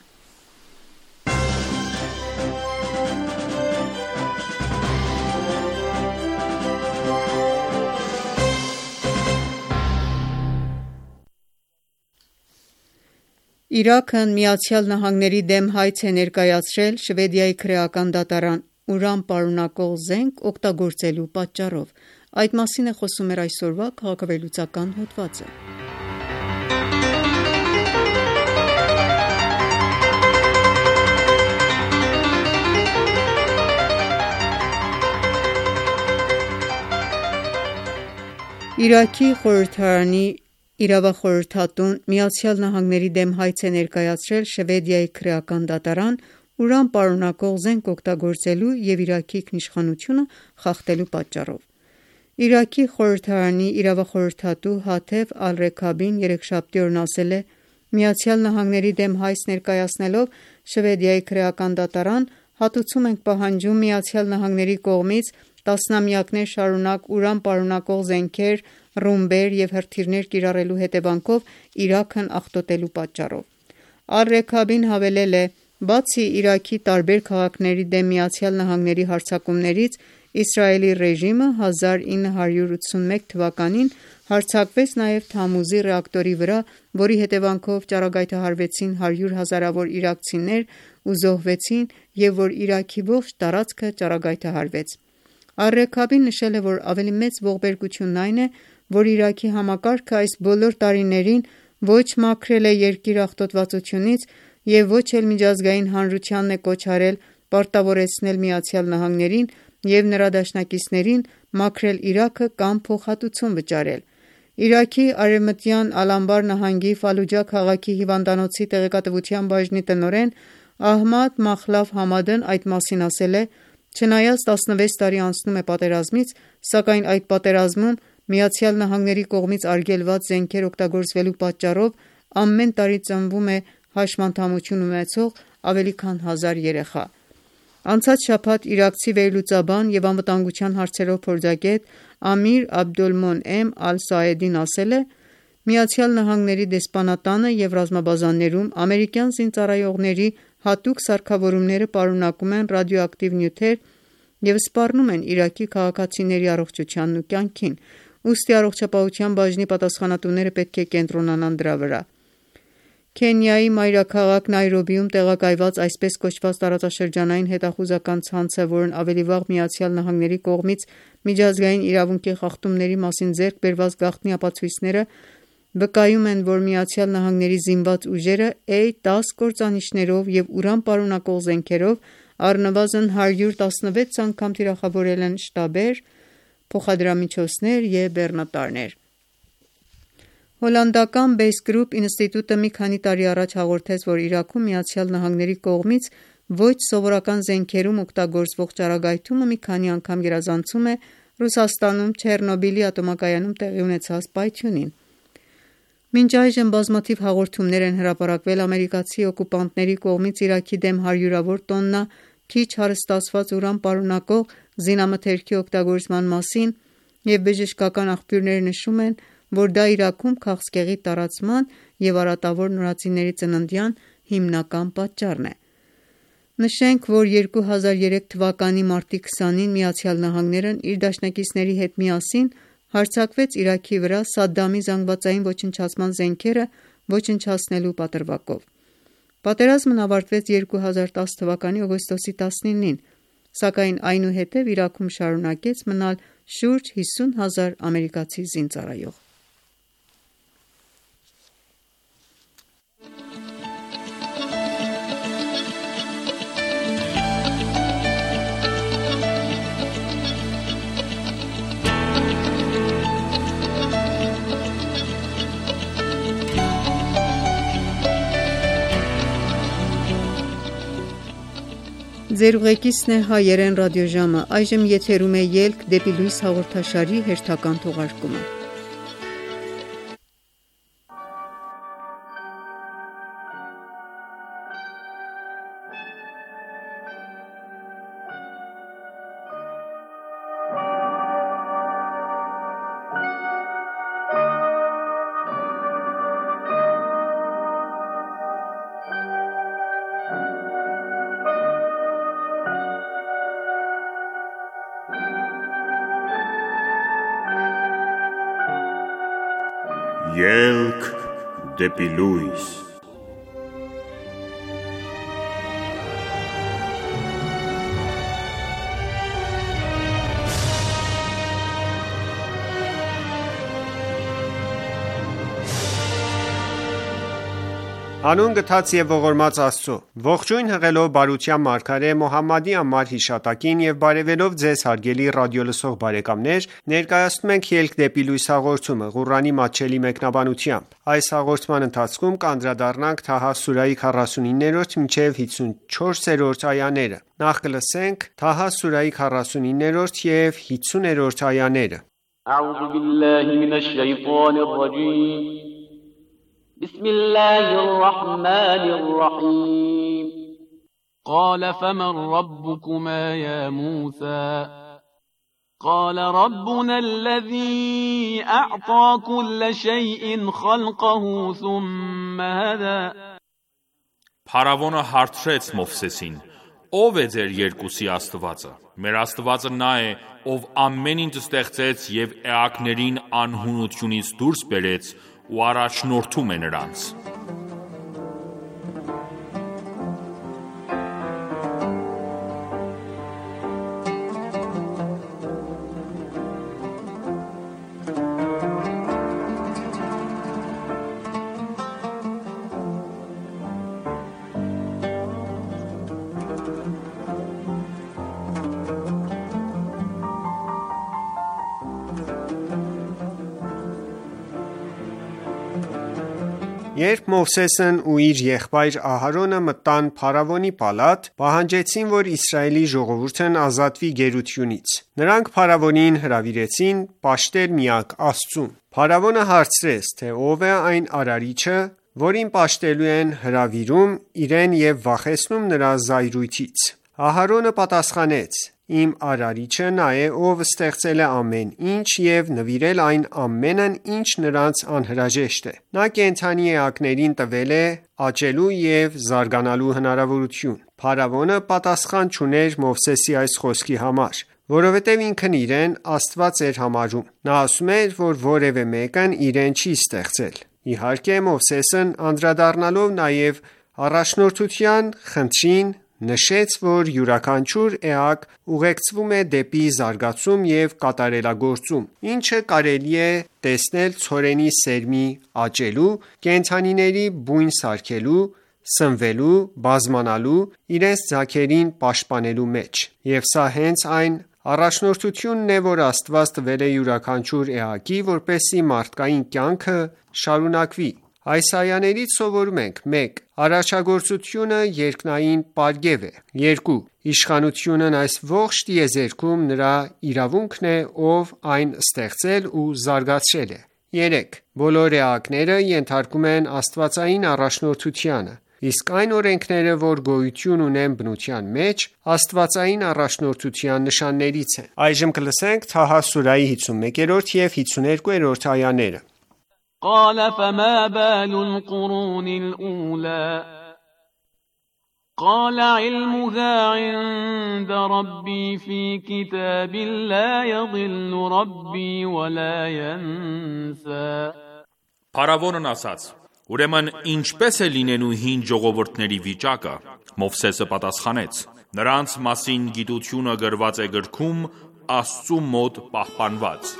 Իրաքն Միացյալ Նահանգների դեմ հայց է ներկայացրել Շվեդիայի քրեական դատարան՝ ուրան պարունակող զենք օգտագործելու պատճառով։ Այդ մասին է խոսում մեր այսօրվա քաղաքավերլուծական հոդվածը։ Իրաքի խորհրդարանի իրավախորհրդատուն Միացյալ Նահանգների դեմ հայց է ներկայացրել Շվեդիայի քրեական դատարան՝ ուրան պարունակող զենք օգտագործելու և Իրաքի ինքնիշխանությունը խախտելու պատճառով։ Իրաքի խորհրդարանի իրավախորհրդատու Հաթեֆ Ալ-Ռեքաբին երեքշաբթի օրն ասել է. «Միացյալ Նահանգների դեմ հայց ներկայացնելով Շվեդիայի քրեական դատարան հատուցում ենք պահանջում Միացյալ Նահանգների կողմից տասնամյակներ շարունակ ուրան պարունակող զենքեր, ռումբեր և հրթիռներ կիրառելու հետևանքով Իրաքն աղտոտելու պատճառով։ Ալ-Ռեքաբին հավելել է. «Բացի Իրաքի տարբեր քաղաքների դեմ Միացյալ Նահանգների հարձակումներից, Իսրայելի ռեժիմը հազար ինը հարյուր ութսունմեկ թվականին հարձակվեց նաև Թամուզի ռեակտորի վրա, որի հետևանքով ճառագայթահարվեցին հարյուր հազարավոր իրաքցիներ ու զոհվեցին և որ Իրաքի ողջ տարածքը ճառագայթահարվեց»։ Ալ-Ռեքաբին նշել է, որ ավելի մեծ ողբերգությունն այն է, որ Իրաքի համակարգը այս բոլոր տարիներին ոչ մաքրել է երկիր աղտոտվածությունից և ոչ էլ միջազգային հանրությանն է կոչ արել պարտավորեցնել ԱՄՆ-ին և նրա դաշնակիցներին մաքրել Իրաքը կամ փոխհատուցում վճարել։ Իրաքի արևմտյան Ալ-Անբար նահանգի Ֆալուջա քաղաքի հիվանդանոցի տեղեկատվության բաժնի տնօրեն Ահմադ Մախլաֆ Համադն այդ մասին ասել է. «Չնայած տասնվեց տարի անցնում է պատերազմից, սակայն այդ պատերազմում ԱՄՆ-ի կողմից արգելված զենքեր օգտագործվելու պատճառով ամեն տարի ծնվում է հաշմանդամություն ունեցող ավելի քան հազար երեխա»։ Անցած շաբաթ իրաքցի վերլուծաբան և անվտանգության հարցերով փորձագետ Ամիր Աբդոլմոնեմ Ալ-Սաեդին ասել է. «ԱՄՆ դեսպանատանը և ռազմաբազաներում ամերիկյան զինծառայողների հատուկ սարքավորումները պարունակում են ռադիոակտիվ նյութեր և սպառնում են Իրաքի քաղաքացիների առողջությանն ու կյանքին, ուստի առողջապահության բաժնի պատասխանատուները պետք է կենտրոնանան դրա վրա»։ Քենիայի մայրաքաղաք Նայրոբիում տեղակայված այսպես կոչված տարածաշրջանային հետախուզական ցանցը, որն ավելի վաղ ԱՄՆ կողմից միջազգային իրավունքի խախտումների մասին ձեռք բերված գաղտնի ապացույցները վկայում են, որ ԱՄՆ զինված ուժերը A դես կործանիչներով և ուրան պարունակող զենքերով առնվազն հարյուր տասնվեց անգամ թիրախավորել են շտաբեր, փոխադրամիջոցներ և բեռնատարներ։ Հոլանդական Base Group ինստիտուտը մի քանի տարի առաջ հաղորդեց, որ Իրաքում ԱՄՆ կողմից ոչ սովորական զենքերում օգտագործվող ճառագայթումը մի քանի անգամ գերազանցում է Ռուսաստանում Չեռնոբիլի ատոմակայանում տեղի ունեցած պայթյունին։ Մինչ այժմ բազմաթիվ հաղորդումներ են հրապարակվել ամերիկացի օկուպանտների կողմից Իրաքի դեմ հարյուրավոր տոննա քիչ հարստացված ուրան պարունակող զինամթերքի օգտագործման մասին և բժշկական աղբյուրներ նշում են, որ դա Իրաքում քաղցկեղի տարածման և արատավոր նորածինների ծննդյան հիմնական պատճառն է։ Նշենք, որ երկու հազար երեք թվականի մարտի քսանին ԱՄՆ-ն իր դաշնակիցների հետ միասին հարձակվեց Իրաքի վրա Սադդամի զանգվածային ոչնչացման զենքերը ոչնչացնելու պատրվակով։ Պատերազմն ավարտվեց երկու հազար տաս թվականի օգոստոսի տասնինին, սակայն այնուհետև Իրաքում շարունակեց մնալ շուրջ հիսուն հազար ամերիկացի զինծառայող։ Ձեր ուղեկիցն է հայերեն ռադիոժամը, այժմ եթերում է «Ելք դեպի լույս» հաղորդաշարի հերթական թողարկումը։ Ելք դեպի լույս։ Հանուն գթած և ողորմած Աստծո, ողջույն հղելով բարության մարգարե Մոհամմադի անմար հիշատակին եւ բարեւելով ձեզ հարգելի ռադիոլսող բարեկամներ, ներկայացնում ենք «Ելք դեպի լույս» հաղորդումը, Ղուրանի մատչելի մեկնաբանությամբ։ Այս հաղորդման ընթացքում կանդրադառնանք Թահա սուրահի քառասունիններորդ մինչև հիսունչորսերորդ այաները։ Նախ կլսենք Թահա սուրահի քառասունիններորդ և հիսուներորդ այաները։ Աուզու բիլլահի մինաշ շայթանիր ռաջիմ بسم الله الرحمن الرحيم قال فمن ربكما يا موسى قال ربنا الذي أعطى كل شيء خلقه ثم هدى Փարավոնը հարցրեց Մովսեսին. Ո՞վ է ձեր երկուսի Աստվածը։ Մեր Աստվածը նա է, ով ամեն ինչ ստեղծեց եւ էակներին անհունությունից դուրս բերեց ու առաջնորդում է նրանց։ Երբ Մովսեսն ու իր եղբայր Ահարոնը մտան փարավոնի պալատ, պահանջեցին, որ Իսրայելի ժողովուրդն ազատվի գերությունից։ Նրանք փարավոնին հրավիրեցին պաշտել միակ Աստծուն։ Փարավոնը հարցրեց, թե ով է այն արարիչը, որին պաշտելու են հրավիրում իրեն եւ վախեցնում նրա զայրույթից։ Ահարոնը պատասխանեց. Իմ արարիչը նա է, ով ստեղծել է ամեն ինչ եւ նվիրել այն ամենն, ինչ նրանց անհրաժեշտ է։ Նա կենդանի էակներին տվել է աճելու եւ զարգանալու հնարավորություն։ Փարավոնը պատասխան չուներ Մովսեսի այս խոսքի համար, որովհետեւ ինքն իրեն Աստված էր համարում։ Նա ասում էր, որ որևէ մեկն իրեն չի ստեղծել։ Իհարկե Մովսեսն անդրադառնալով նաեւ առաջնորդության խնդրին նշեց, որ յուրաքանչյուր էակ ուղեկցվում է դեպի զարգացում եւ կատարելագործում, ինչը կարելի է տեսնել ցորենի սերմի աճելու, կենդանիների բույն սարքելու, սնվելու, բազմանալու, իրենց ձագերին պաշտպանելու մեջ։ Եվ սա հենց այն առաջնորդությունն է, որ Աստված տվել է յուրաքանչյուր էակի, որպեսզի մարդկային կյանքը շարունակվի։ Այս այաներից սովորում ենք. մեկ. Արարչագործությունը երկնային պարգև է։ երկու. Իշխանությունն այս ողջ տիեզերքում նրա իրավունքն է, ով այն ստեղծել ու զարգացրել է։ երեք. Բոլոր էակները ենթարկում են աստվածային առաջնորդությանը, իսկ այն օրենքները, որ գոյություն ունեն բնության մեջ, աստվածային առաջնորդության նշաններից են։ Այժմ կլսենք Թահա սուրահի հիսունմեկերորդ եւ հիսուներկուերորդ այաները։ قال فما بال القرون الأولى قال علمها عند ربي في كتاب لا يضل ربي ولا ينسى Փարավոնն ասաց. Ուրեմն ինչպես է լինելու հին ժողովուրդների վիճակը։ Մովսեսը պատասխանեց. Նրանց մասին գիտությունը գրված է գրքում Աստծու մոտ պահպանված։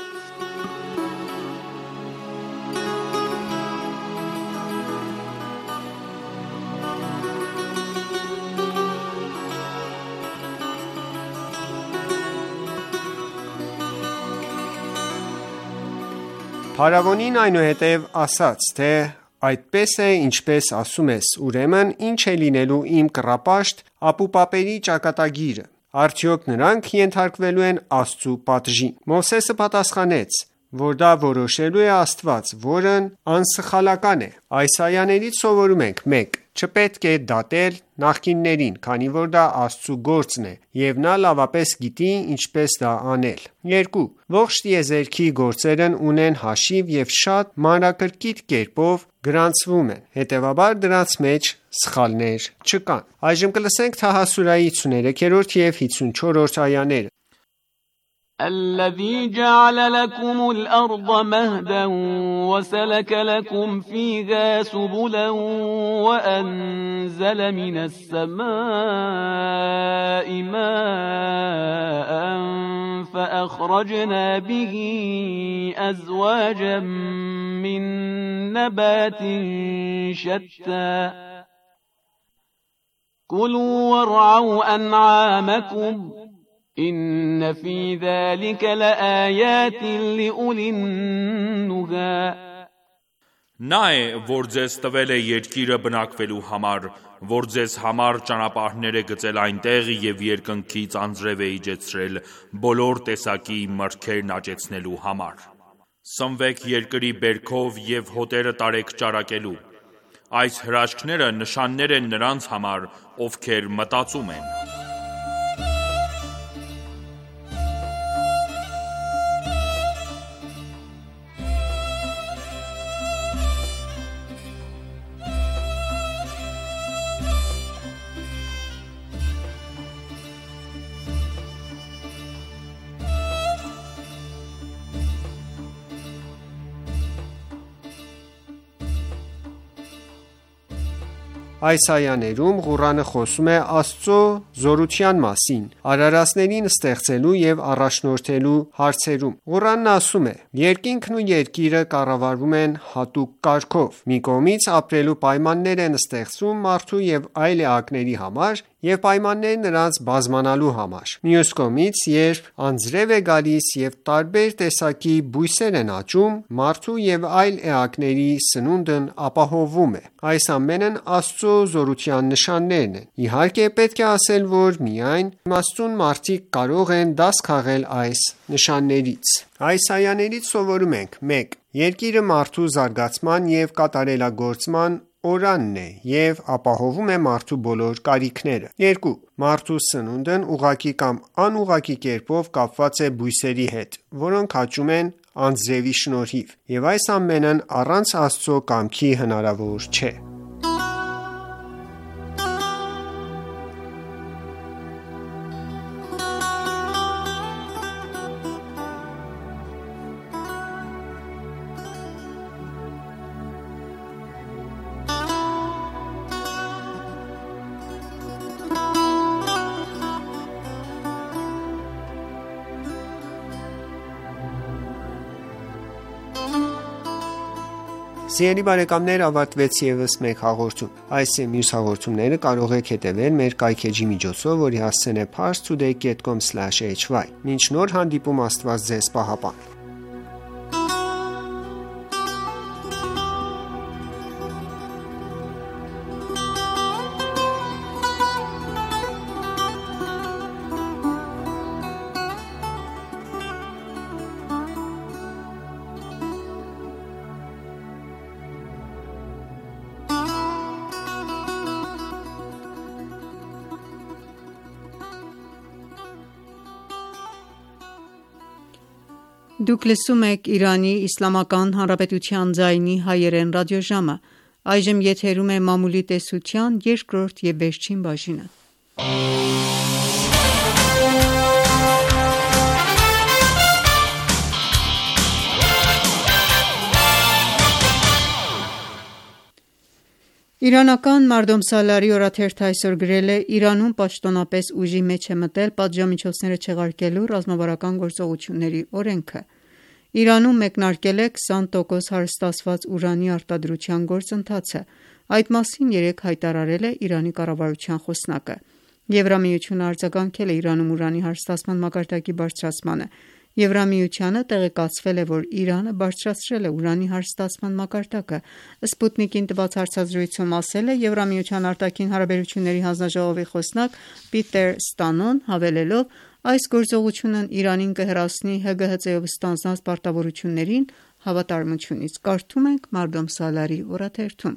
Փարավոնին այնուհետև ասաց, թե այդպես է, ինչպես ասում ես, ուրեմն ինչ է լինելու իմ կռապաշտ ապուպապերի ճակատագիրը։ Արդյոք նրանք ենթարկվելու են Աստծու պատժին։ Մովսեսը պատասխանեց, որ դա որոշելու է Աստված, որն անսխալական է։ Այս այաներից սովորում ենք. մեկ. Չպետք է դատել նախկիններին, քանի որ դա Աստծու գործն է, եւ նա լավապես գիտի ինչպես դա անել։ երկու. Ողջ տիեզերքի գործերն ունեն հաշիվ եւ շատ մանրակրկիտ կերպով գրանցվում են, հետեւաբար դրանց մեջ սխալներ չկան։ Այժմ կլսենք Թահա սուրահի հիսուներեքերորդ եւ հիսունչորրորդ այաները։ الذي جعل لكم الأرض مهدا وسلك لكم فيها سبلا وأنزل من السماء ماء فأخرجنا به أزواجا من نبات شتى كلوا وارعوا أنعامكم إن في ذلك لآيات لأولي النهى Նա է, որ ձեզ տվել է երկիրը բնակվելու համար, որ ձեզ համար ճանապարհներ է գծել այնտեղ եւ երկնքից անձրև է իջեցրել բոլոր տեսակի մրգերն աճեցնելու համար։ Սնվեք երկրի բերքով եւ հոտերը տարեք ճարակելու։ Այս հրաշքները նշաններ են նրանց համար, ովքեր մտածում են։ Այս այաներում Ղուրանը խոսում է Աստծո զորության մասին, արարածներին ստեղծելու և առաջնորդելու հարցերում։ Ղուրանն ասում է. «Երկինքն ու երկիրը կառավարվում են հատուկ կարգով։ Մի կողմից ապրելու պայմաններ են ստեղծվում մարդու և այլ էակների համար և պայմաններ նրանց բազմանալու համար։ Մյուս կողմից, երբ անձրև է գալիս և տարբեր տեսակի բույսեր են աճում, մարդու և այլ էակների սնունդն ապահովվում է։ Այս ամենն Աստծո զորության նշաններն են։ Իհարկե, պետք է ասել, որ միայն իմաստուն մարդիկ կարող են դաս քաղել այս նշաններից»։ Այս այաներից սովորում ենք. մեկ. Երկիրը մարդու զարգացման և կատարելագործման օրանն է և ապահովում է մարդու բոլոր կարիքները։ երկու. Մարդու սնունդն ուղղակի կամ անուղղակի կերպով կապված է բույսերի հետ, որոնք աճում են անձրևի շնորհիվ, և այս ամենն առանց Աստծո կամքի հնարավոր չէ։ Սիրելի բարեկամներ, ավարտվեց ևս մեկ հաղորդում։ Այս և մյուս հաղորդումները կարող եք հետևել մեր կայքէջի միջոցով, որի հասցեն է parse today dot com slash h y։ Մինչ նոր հանդիպում, Աստված ձեզ պահապան։ Դուք լսում եք Իրանի Իսլամական Հանրապետության ձայնի հայերեն ռադիոժամը։ Այժմ եթերում է մամուլի տեսության երկրորդ և վերջին բաժինը։ Իրանական Մարդոմ Սալարի օրաթերթը այսօր գրել է. «Իրանում պաշտոնապես ուժի մեջ է մտել պատժամիջոցները չեղարկելու ռազմավարական գործողությունների օրենքը»։ Իրանում մեկնարկել է քսան տոկոս հարստացված ուրանի արտադրության գործընթացը։ Այդ մասին երեկ հայտարարել է Իրանի կառավարության խոսնակը։ Եվրամիությունը արձագանքել է Իրանում ուրանի հարստացման մակարդակի բարձրացմանը։ Եվրամիությանը տեղեկացվել է, որ Իրանը բարձրացրել է ուրանի հարստացման մակարդակը։ Սպուտնիկին տված հարցազրույցում ասել է Եվրամիության արտաքին հարաբերությունների հանձնաժողովի խոսնակ Պիտեր Ստանոն, հավելելով. «Այս գործողությունն Իրանին կհեռացնի ՀԳՀԾ-ով ստանձնած պարտավորություններին հավատարմությունից»։ Կարդում ենք Մարդոմ Սալարի օրաթերթում։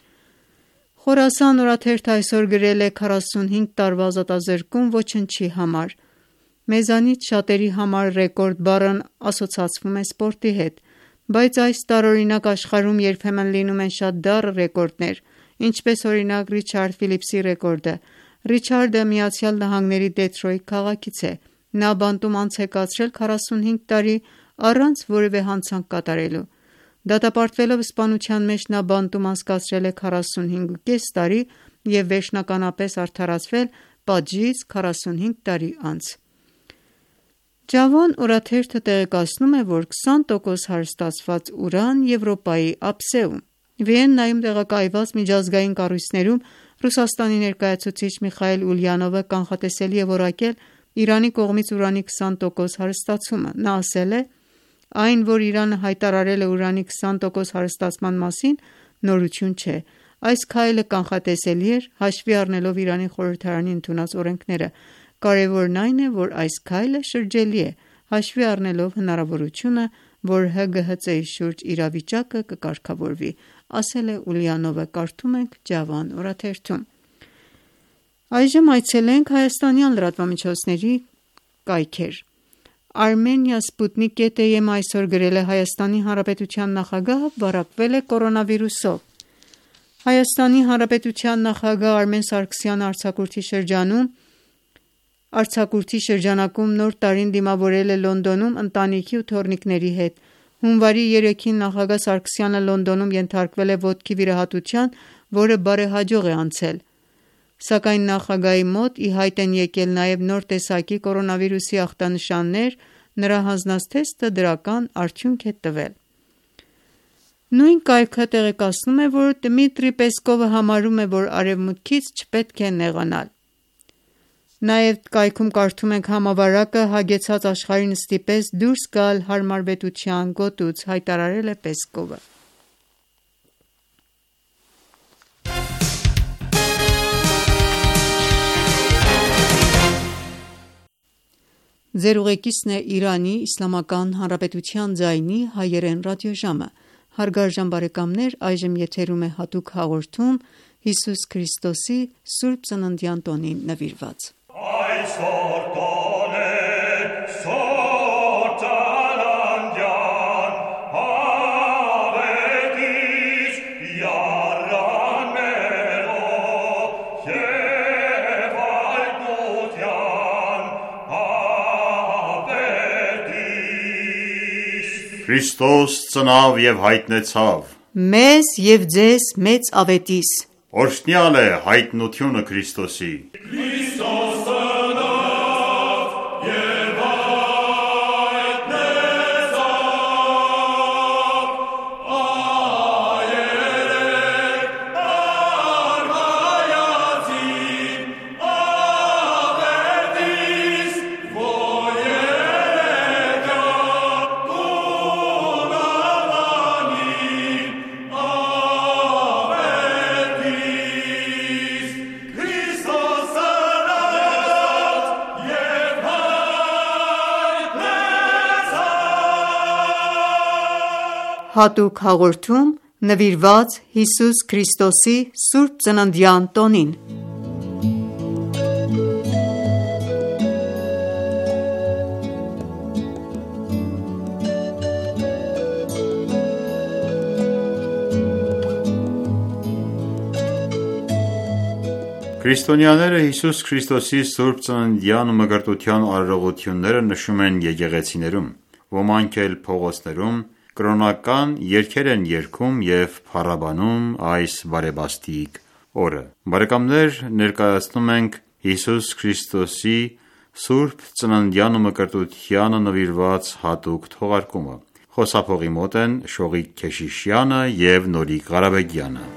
Խորասան օրաթերթը այսօր գրել է. «քառասունհինգ տարվա ազատազրկում ոչնչի համար»։ Մեզանից շատերի համար ռեկորդ բառն ասոցացվում է սպորտի հետ, բայց այս տարօրինակ աշխարհում երբեմն լինում են շատ դառը ռեկորդներ, ինչպես օրինակ Ռիչարդ Ֆիլիպսի ռեկորդը։ Ռիչարդը Միացյալ Նահանգների Դեթրոյթ քաղաքից է։ Նա բանտում անց է կացրել քառասունհինգ տարի առանց որևէ հանցանք կատարելու։ Դատապարտվելով սպանության մեջ նա բանտում անցկացրել է քառասունհինգ կես տարի և վերջնականապես արդարացվել պատժից քառասունհինգ տարի անց։ Ջավան օրաթերթը տեղեկացնում է, որ քսան տոկոս հարստացված ուրան Եվրոպայի ափսեում։ Վիեննայում տեղակայված միջազգային կառույցներում Ռուսաստանի ներկայացուցիչ Միխայիլ Ուլյանովը կանխատեսելի է որակել Իրանի կողմից ուրանի քսան տոկոս հարստացումը։ Նա ասել է. «Այն, որ Իրանը հայտարարել է ուրանի քսան տոկոս հարստացման մասին, նորություն չէ։ Այս քայլը կանխատեսելի էր՝ հաշվի առնելով Իրանի խորհրդարանի ընդունած օրենքները։ Կարևորն այն է, որ այս քայլը շրջելի է՝ հաշվի առնելով հնարավորությունը, որ Հ Գ Հ Ց-ի շուրջ իրավիճակը կկարգավորվի, ասել է Ուլյանովը, կարդում ենք Ջավան օրաթերթում։ Այժմ այցելենք հայաստանյան լրատվամիջոցների կայքեր։ Armenia Sputnik.am այսօր գրել է Հայաստանի Հանրապետության նախագահը վարակվել է կորոնավիրուսով։ Հայաստանի Հանրապետության նախագահ Արմեն Սարգսյանը արձակուրդի շրջանում արձակուրդի շրջանակում նոր տարին դիմավորել է Լոնդոնում ընտանիքի ու թոռնիկների հետ։ Հունվարի երեքին նախագահ Սարգսյանը Լոնդոնում ենթարկվել է ոտքի վիրահատության, որը բարեհաջող է անցել։ Սակայն նախագահի մոտ ի հայտ են եկել նաև նոր տեսակի կորոնավիրուսի ախտանշաններ, նրա հանձնած թեստը դրական արդյունք է տվել։ Նույն կայքը տեղեկացնում է, որ Դմիտրի Պեսկովը համարում է, որ արևմուտքից չպետք է նեղանալ։ Նաև կայքում կարդում ենք համավարակը հագեցած աշխարհին ստիպեց դուրս գալ հարմարվետության գոտուց, հայտարարել է Պեսկովը։ Ձեր ուղեկիցն է Իրանի Իսլամական Հանրապետության ձայնի հայերեն ռադիոժամը։ Հարգարժան բարեկամներ, այժմ եթերում է հատուկ հաղորդում Հիսուս Քրիստոսի Սուրբ Ծննդյան տոնին նվիրված։ Այսօր տոն է Սուրբ Ծննդյան, հավետիս եռանելով և այլմության հավետիս։ Քրիստոս ծնավ և հայտնեցավ մեզ և ձեզ մեծ ավետիս։ Օրհնյալ է հայտնությունը Քրիստոսի։ Քրիստոս ծնավ և հայտնեցավ այերեք արմայածին ավետիս, որ ելեկա կունավանին ավետիս։ Քրիստոս ծնավ և հայտնեցավ։ Հատուկ հաղորդում նվիրված Հիսուս Քրիստոսի Սուրբ Ծննդյան տոնին։ Քրիստոնյաները Հիսուս Քրիստոսի Սուրբ Ծննդյան ու մկրտության արարողությունները նշում են եկեղեցիներում, ոմանք էլ փողոցներում կրոնական երգեր են երգում և փառաբանում այս բարեբաստիկ օրը։ Բարեկամներ, ներկայացնում ենք Հիսուս Քրիստոսի Սուրբ Ծննդյան ու մկրտությանը նվիրված հատուկ թողարկումը։ Խոսափողի մոտ են Շողիկ Քեշիշյանը և Նորիկ Ղարաբեգյանը։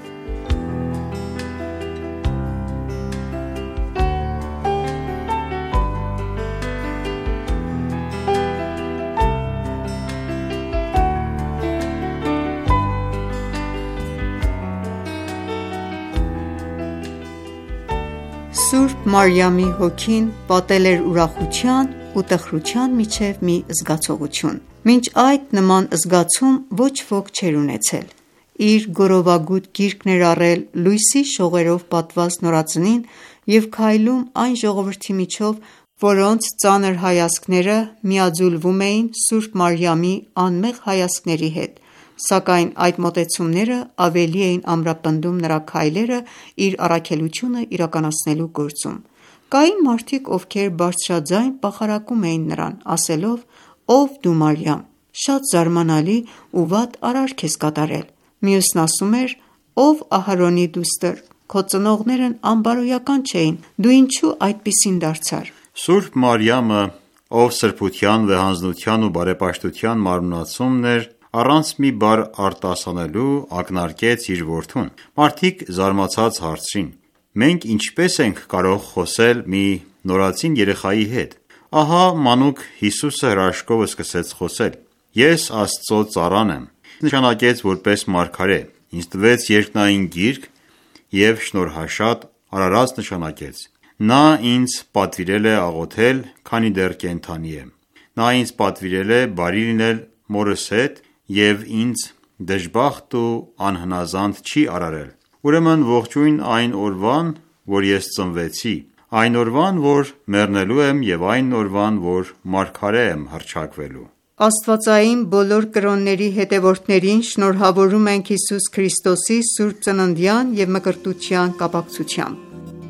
Սուրբ Մարիամի հոգին պատել էր ուրախության ու տխրության միջև մի զգացողություն։ Մինչ այդ նման զգացում ոչ ոք չէր ունեցել։ Իր գորովագութ գիրկն էր առել լույսի շողերով պատված նորածնին և քայլում այն ժողովրդի միջով, որոնց ծանր հայացքները միաձուլվում էին Սուրբ Մարիամի անմեղ հայացքների հետ, սակայն այդ մոտեցումները ավելի էին ամրապնդում նրա քայլերը իր առաքելությունը իրականացնելու գործում։ Կային մարդիկ, ովքեր բարձրաձայն պախարակում էին նրան, ասելով. «Ով դու Մարիամ, շատ զարմանալի ու վատ արարք ես կատարել»։ Մյուսն ասում էր. «Ով Ահարոնի դուստր, քո ծնողներն անբարոյական չէին, դու ինչու այդպիսին դարձար»։ Սուրբ Մարիամը, ով սրբության, վեհանձնության ու բարեպաշտության մարմնացումն էր, առանց մի բառ արտասանելու ակնարկեց իր որդուն։ Մարդիկ զարմացած հարցրին. «Մենք ինչպե՞ս ենք կարող խոսել մի նորածին երեխայի հետ»։ Ահա մանուկ Հիսուսը հրաշքով սկսեց խոսել. «Ես Աստծո ծառան եմ, նշանակեց որպես մարգարե, ինձ տվեց երկնային գիրք և շնորհաշատ արարած նշանակեց։ Նա ինձ պատվիրել է աղոթել, քանի դեռ կենդանի եմ։ Նա ինձ պատվիրել է բարի լինել մորս հետ և ինձ դժբախտ ու անհնազանդ չի արարել: Ուրեմն ողջույն այն օրվան, որ ես ծնվեցի, այն օրվան, որ մեռնելու եմ և այն օրվան, որ մարգարե եմ հռչակվելու: Աստվածային բոլոր կրոնների հետևորդներին շնորհավորում ենք Հիսուս Քրիստոսի սուրբ ծննդյան և մկրտության կապակցությամբ: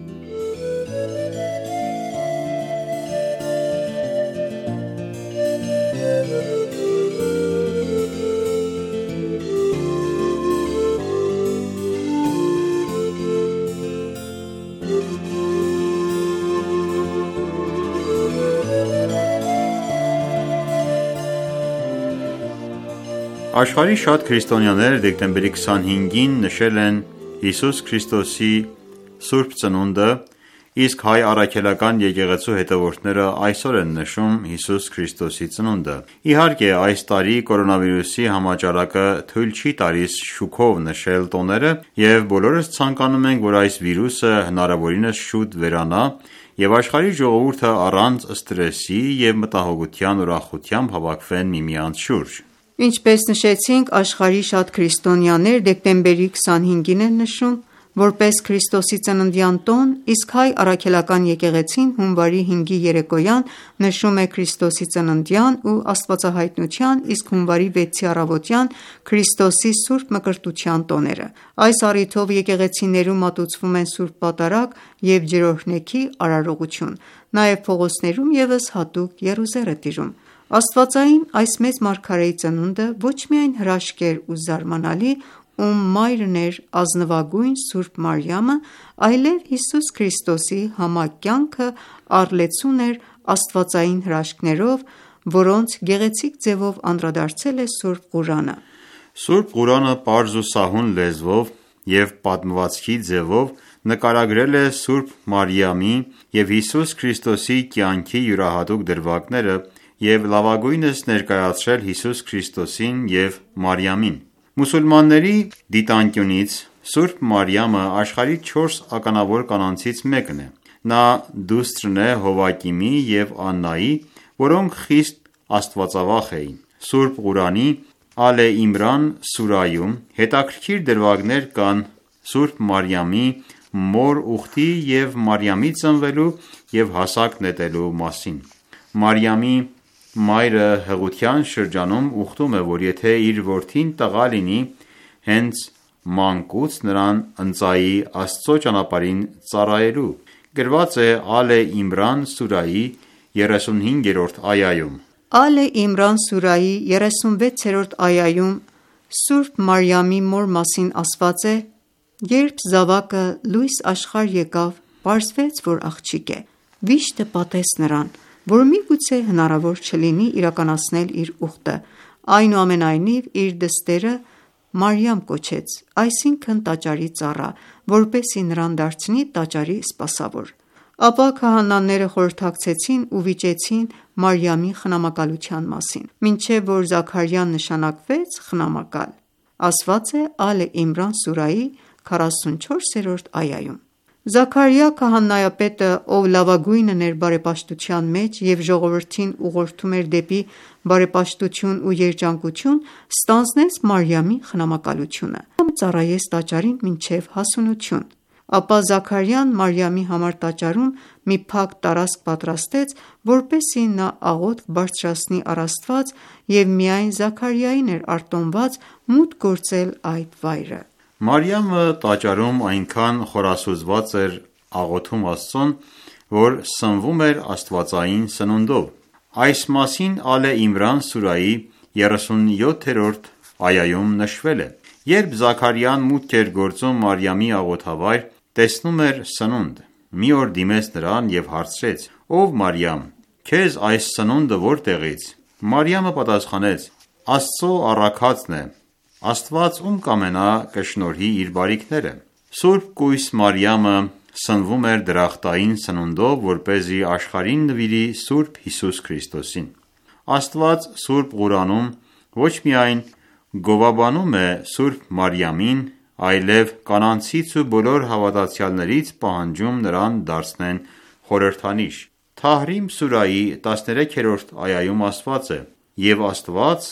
Աշխարհի շատ քրիստոնյաներ դեկտեմբերի քսանհինգին նշել են Հիսուս Քրիստոսի սուրբ ծնունդը, իսկ հայ առաքելական եկեղեցու հետևորդները այսօր են նշում Հիսուս Քրիստոսի ծնունդը: Իհարկե այս տարի կորոնավիրուսի համաճարակը թույլ չի տալիս շուքով նշել տոները և բոլորս ցանկանում ենք, որ այս վիրուսը հնարավորինս շուտ վերանա և աշխարհի ժողովուրդը առանց սթրեսի և մտահոգության ուրախությամբ հավաքվեն միմյանց շուրջ: Ինչպես նշեցինք, աշխարհի շատ քրիստոնյաներ դեկտեմբերի քսանհինգին են նշում որպես Քրիստոսի ծննդյան տոն, իսկ հայ առաքելական եկեղեցին հունվարի հինգի երեկոյան նշում է Քրիստոսի ծննդյան ու աստվածահայտնության, իսկ հունվարի վեցի առավոտյան Քրիստոսի սուրբ մկրտության տոները: Այս առիթով եկեղեցիներում մատուցվում են Սուրբ Պատարագ և ջրօրհնեքի արարողություն: Նաև փողոցներում ևս հատուկ եռուզեռ է տիրում: Աստվածային այս մեծ մարգարեի ծնունդը ոչ միայն հրաշք էր ու զարմանալի, ում մայրն էր ազնվագույն Սուրբ Մարիամը, այլև Հիսուս Քրիստոսի համակ կյանքը առլեցուն էր աստվածային հրաշքներով, որոնց գեղեցիկ ձևով անդրադարձել է Սուրբ Ղուրանը: Սուրբ Ղուրանը պարզ ու սահուն լեզվով և պատմվածքի ձևով նկարագրել է Սուրբ Մարիամի և Հիսուս Քրիստոսի կյանքի յուրահատուկ դրվագները և լավագույնս ներկայացրել Հիսուս Քրիստոսին և Մարիամին: Մուսուլմանների դիտանկյունից Սուրբ Մարիամը աշխարհի չորս ականավոր կանանցից մեկն է: Նա դուստրն է Հովակիմի և Աննայի, որոնք խիստ աստվածավախ էին: Սուրբ Ղուրանի Ալե Իմրան սուրայում հետաքրքիր դրվագներ կան Սուրբ Մարիամի մոր ուխտի և Մարիամի ծնվելու և հասակ նետելու մասին: Մարիամի մայրը հղիության շրջանում ուխտում է, որ եթե իր որդին տղա լինի, հենց մանկուց նրան ընծայի Աստծո ճանապարհին ծառայելու: Գրված է Ալե Իմրան սուրայի երեսունհինգերորդ այայում: Ալե Իմրան սուրայի երեսունվեցերորդ այայում Սուրբ Մարիամի մոր մասին ասված է. «Երբ զավակը լույս աշխարհ եկավ, պարզվեց, որ աղջիկ է: Վիշտը պատեց նրան, որ միգուցե հնարավոր չլինի իրականացնել իր ուխտը: Այնուամենայնիվ իր դստերը Մարիամ կոչեց, այսինքն տաճարի ծառա, որպեսզի նրան դարձնի տաճարի սպասավոր: Ապա քահանաները խորհրդակցեցին ու վիճեցին Մարիամի խնամակալության մասին, մինչև որ Զաքարիան նշանակվեց խնամակալ: Ասված է Ալե Իմրան սուրայի քառասունչորսերորդ այայում: Զաքարիա քահանայապետը, ով լավագույնն էր բարեպաշտության մեջ և ժողովրդին ուղղորդում էր դեպի բարեպաշտություն ու երջանկություն, ստանձնեց Մարիամի խնամակալությունը: Մարիամը ծառայեց տաճարին մինչև հասունություն: Ապա Զաքարիան Մարիամի համար տաճարում մի փակ տարածք պատրաստեց, որպեսզի նա աղոթք բարձրացնի առ Աստված և միայն Զաքարիային էր արտոնված մուտք գործել այդ վայրը: Մարիամը տաճարում այնքան խորասուզված էր աղոթում Աստծուն, որ սնվում էր աստվածային սնունդով: Այս մասին Ալե Իմրան սուրայի երեսունյոթերորդ այայում նշվել է: Երբ Զաքարիան մուտք էր գործում Մարիամի աղոթավայր, տեսնում էր սնունդ: Մի օր դիմեց նրան և հարցրեց. «Ով Մարիամ, քեզ այս սնունդը որտեղից»: Մարիամը պատասխանեց. «Աստծո առաքածն է, Աստված ում կամենա կշնորհի իր բարիքները»: Սուրբ կույս Մարիամը սնվում էր դրախտային սնունդով, որպեսզի աշխարհին նվիրի Սուրբ Հիսուս Քրիստոսին: Աստված Սուրբ Ղուրանում ոչ միայն գովաբանում է Սուրբ Մարիամին, այլև կանանցից ու բոլոր հավատացյալներից պահանջում նրան դարձնեն խորհրդանիշ: Թահրիմ սուրայի տասներեքերորդ այայում ասված է. «Եվ Աստված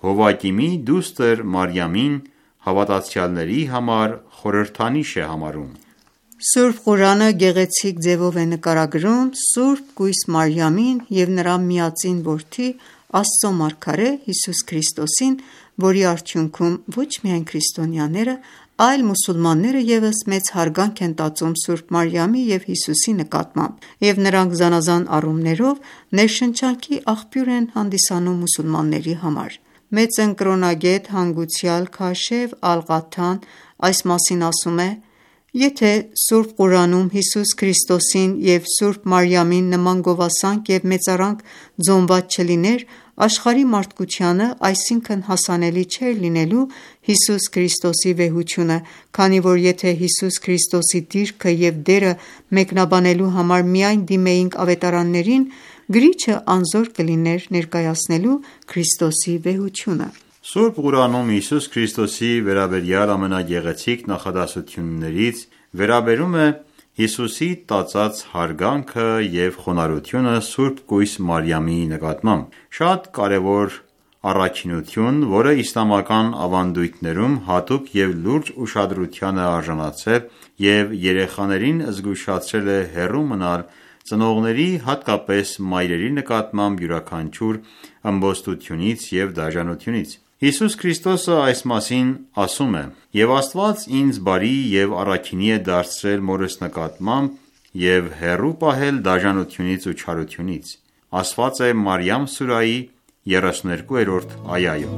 Հովակիմի դուստր Մարիամին հավատացյալների համար խորհրդանիշ է համարում։ Սուրբ Ղուրանը գեղեցիկ ձևով է նկարագրում Սուրբ Կույս Մարիամին և նրա միածին որդի Աստծո մարգարե Հիսուս Քրիստոսին, որի արդյունքում ոչ միայն քրիստոնյաները, այլ մուսուլմանները ևս մեծ հարգանք են տածում Սուրբ Մարիամի և Հիսուսի նկատմամբ, և նրանք զանազան առումներով ներշնչանքի աղբյուր են հանդիսանում մուսուլմանների համար։ Մեծ ընկրոնագետ հանգուցյալ Քաշեֆ Ալ-Ղաթան այս մասին ասում է. «Եթե Սուրբ Ղուրանում Հիսուս Քրիստոսին և Սուրբ Մարիամին նման գովասանք և մեծարանք ձոնված չլիներ, աշխարհի մարդկությանը, այսինքն հասանելի չէր լինելու Հիսուս Քրիստոսի վեհությունը, քանի որ եթե Հիսուս Քրիստոսի դիրքը և դերը մեկնաբանելու համար միայն դիմեինք ավետարաններին, գրիչը անզոր կլիներ ներկայացնելու Քրիստոսի վեհությունը»։ Սուրբ Ղուրանում Հիսուս Քրիստոսի վերաբերյալ ամենագեղեցիկ նախադասություններից վերաբերում է Հիսուսի տածած հարգանքը և խոնարհությունը Սուրբ Կույս Մարիամի նկատմամբ։ Շատ կարևոր առաքինություն, որը իսլամական ավանդույթներում հատուկ և լուրջ ուշադրության է արժանացել և երեխաներին զգուշացրել է հեռու մնալ ծնողների, հատկապես մայրերի նկատմամբ յուրաքանչյուր ըմբոստությունից և դաժանությունից։ Հիսուս Քրիստոսը այս մասին ասում է. «Եվ Աստված ինձ բարի և առաքինի է դարձրել մորս նկատմամբ և հեռու պահել դաժանությունից ու չարությունից»։ Ասված է Մարիամ սուրահի երեսուներկուերորդ այայում։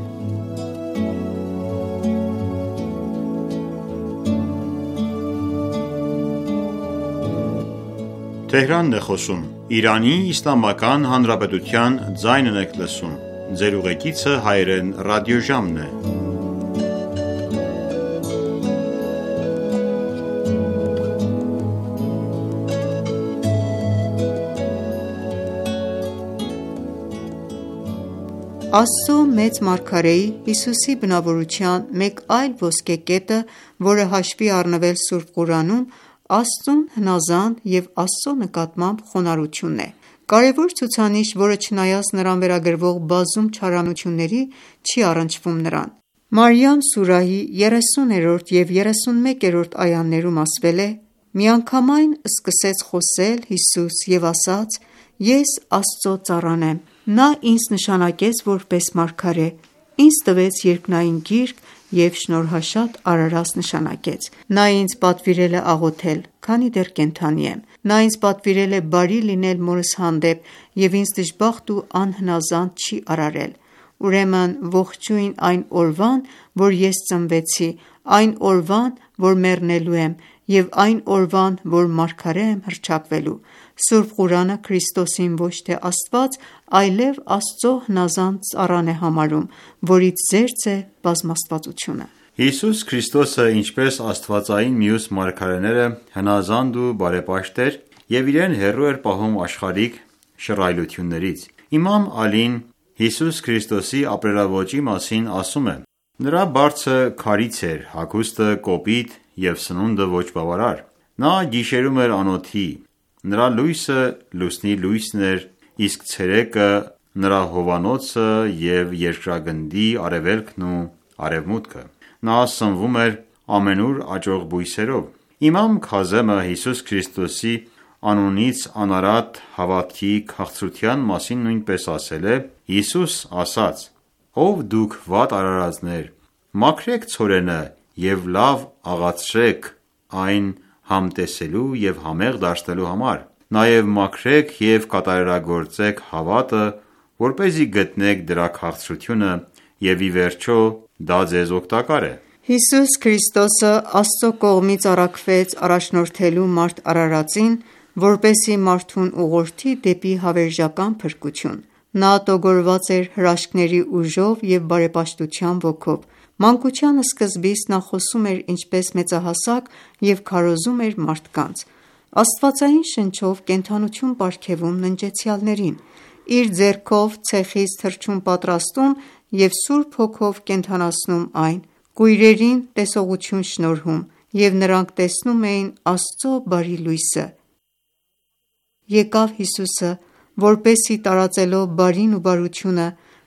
Աստծո մեծ մարգարեի՝ Հիսուսի բնավորության մեկ այլ ոսկե կետը, որը հաշվի է առնվել Սուրբ Ղուրանում, Աստծուն հնազանդ և Աստծո նկատմամբ խոնարհությունն է։ Կարևոր ցուցանիշ, որը չնայած նրան վերագրվող բազում չարամիությունների, չի առնչվում նրան։ Մարիամ սուրահի երեսուներորդ և երեսունմեկերորդ այաներում ասվել է. «Միանգամայն սկսեց խոսել Հիսուս և ասաց. «Ես Աստծո ծառան եմ, նա ինձ նշանակեց որպես մարգարե, ինձ տվեց երկնային գիրք և շնորհաշատ արարած նշանակեց: Նա ինձ պատվիրել է աղոթել, քանի դեռ կենդանի եմ: Նա ինձ պատվիրել է բարի լինել մորս հանդեպ և ինձ դժբախտ ու անհնազանդ չի արարել: Ուրեմն ողջույն այն օրվան, որ ես ծնվեցի, այն օրվան, որ մեռնելու եմ և այն օրվան, որ մարգարե եմ հռչակվելու»: Սուրբ Ղուրանը Քրիստոսին ոչ թե Աստված, այլև Աստծո հնազանդ ծառան է համարում, որից զերծ է բազմաստվածությունը։ Հիսուս Քրիստոսը, ինչպես աստվածային մյուս մարգարեները, հնազանդ ու բարեպաշտ էր և իրեն հեռու էր պահում աշխարհիկ շռայլություններից։ Իմամ Ալին Հիսուս Քրիստոսի ապրելաոճի մասին ասում է. «Նրա բարձը քարից էր, հագուստը կոպիտ և սնունդը ոչ բավարար: Նա գիշերում էր անոթի, նրա լույսը լուսնի լույսն էր, իսկ ցերեկը նրա հովանոցը և երկրագնդի արևելքն ու արևմուտքը: Նա սնվում էր ամենուր աճող բույսերով»: Իմամ Քազեմը Հիսուս Քրիստոսի անունից անարատ հավատքի քաղցրության մասին նույնպես ասել է. «Հիսուս ասաց. «Ով դուք վատ արարածներ, մաքրեք ցորենը և լավ աղացրեք այն համտեսելու և համեղ դարձնելու համար: Նաև մաքրեք և կատարելագործեք հավատը, որպեսզի գտնեք դրա քաղցրությունը և ի վերջո դա ձեզ օգտակար է»: Հիսուս Քրիստոսը Աստծո կողմից առաքվեց առաջնորդելու մարդ արարածին, որպեսզի մարդուն ուղղորդի դեպի հավերժական փրկություն: Նա տոգորված էր հրաշքների ուժով և բարեպաշտության ոգով: Մանկության սկզբից նա խոսում էր ինչպես մեծահասակ և քարոզում էր մարդկանց: Աստվածային շնչով կենդանություն պարգևում ննջեցյալներին: Իր ձեռքով ցեխից թռչուն պատրաստում և Սուրբ Հոգով կենդանացնում այն: Կույրերին տեսողություն շնորհում և նրանք տեսնում էին Աստծո բարի լույսը: Եկավ Հիսուսը, որպեսզի տարածելով բարին ու բարությունը,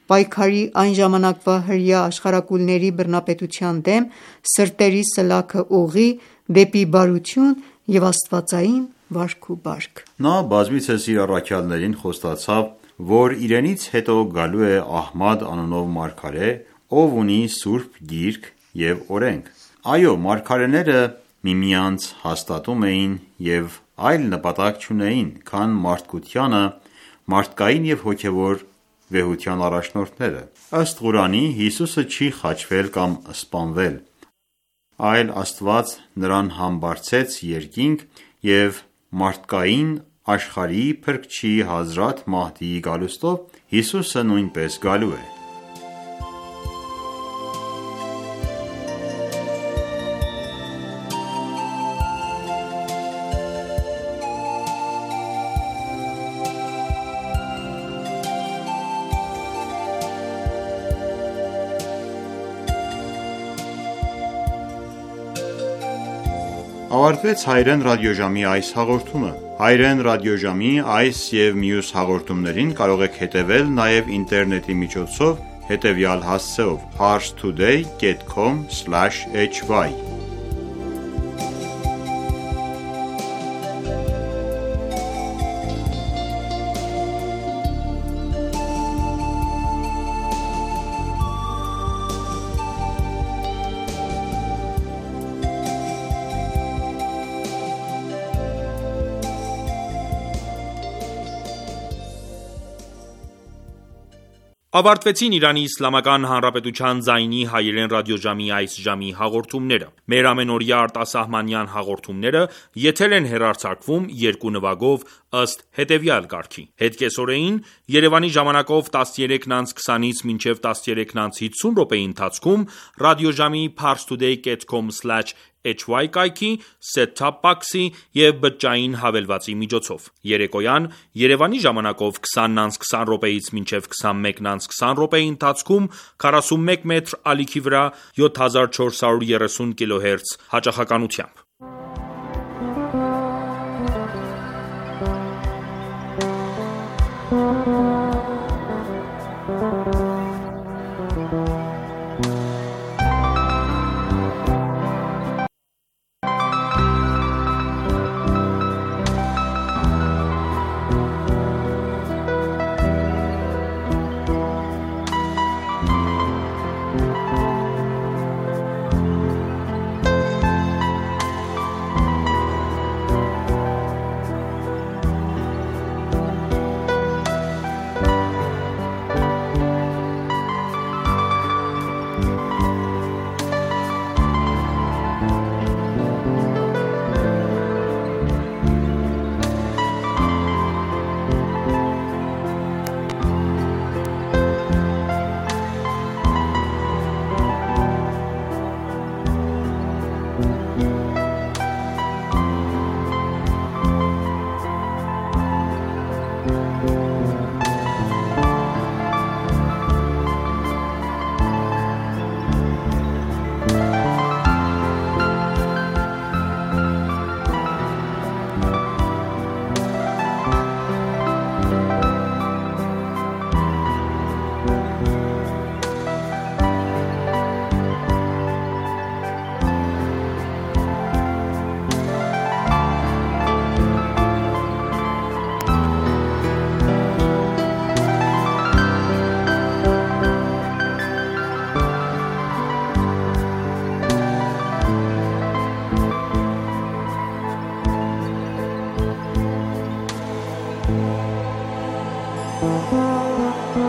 պայքարի այն ժամանակվա հրեա աշխարհակուլների բռնապետության դեմ սրտերի սլաքը ուղղի դեպի բարություն և աստվածային վարք ու բարք։ Նա բազմիցս իր առաքյալներին խոստացավ, որ իրենից հետո գալու է Ահմադ անունով մարգարե, ով ունի սուրբ գիրք և օրենք։ Այո, մարգարեները միմյանց հաստատում էին և այլ նպատակ չունեին, քան մարդկությանը մարդկային և հոգևոր վեհության առաջնորդները։ Ըստ Ղուրանի, Հիսուսը չի խաչվել կամ սպանվել, այլ Աստված նրան համբարձեց երկինք և մարդկային աշխարհի փրկչի Հազրաթ Մահդիի գալուստով Հիսուսը նույնպես գալու է։ Ավարտվեց հայրեն ռադիոժամի այս հաղորդումը։ Հայրեն ռադիոժամի այս և մյուս հաղորդումներին կարող եք հետևել նաև ինտերնետի միջոցով հետևյալ հասցեով՝ parstoday dot com slash h y Ավարտվեցին Իրանի Իսլամական Հանրապետության ձայնի հայերեն ռադիոժամի այս ժամի հաղորդումները։ Մեր ամենօրյա արտասահմանյան հաղորդումները եթեր են հեռարձակվում երկու նվագով ըստ հետևյալ կարգի։ Հետկեսօրեին Երևանի ժամանակով տասներեքն անց քսանից մինչև տասներեքն անց հիսուն րոպեի ընթացքում ռադիոժամի parstoday dot com slash h y կայքի set-top box-ի և բջջային հավելվածի միջոցով։ Երեկոյան Երևանի ժամանակով քսանն անց քսան րոպեից մինչև քսանմեկն անց քսան րոպեի ընթացքում քառասունմեկ մետր ալիքի վրա յոթ հազար չորս հարյուր երեսուն կիլոհերց հաճախականությամբ։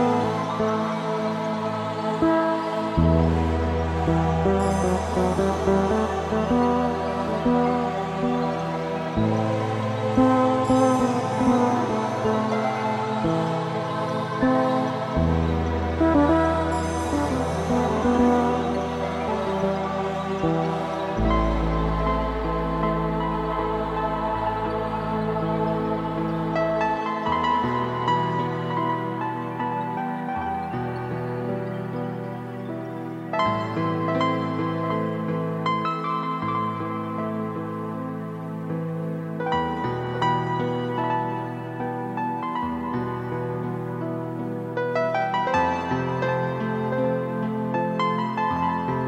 Thank you.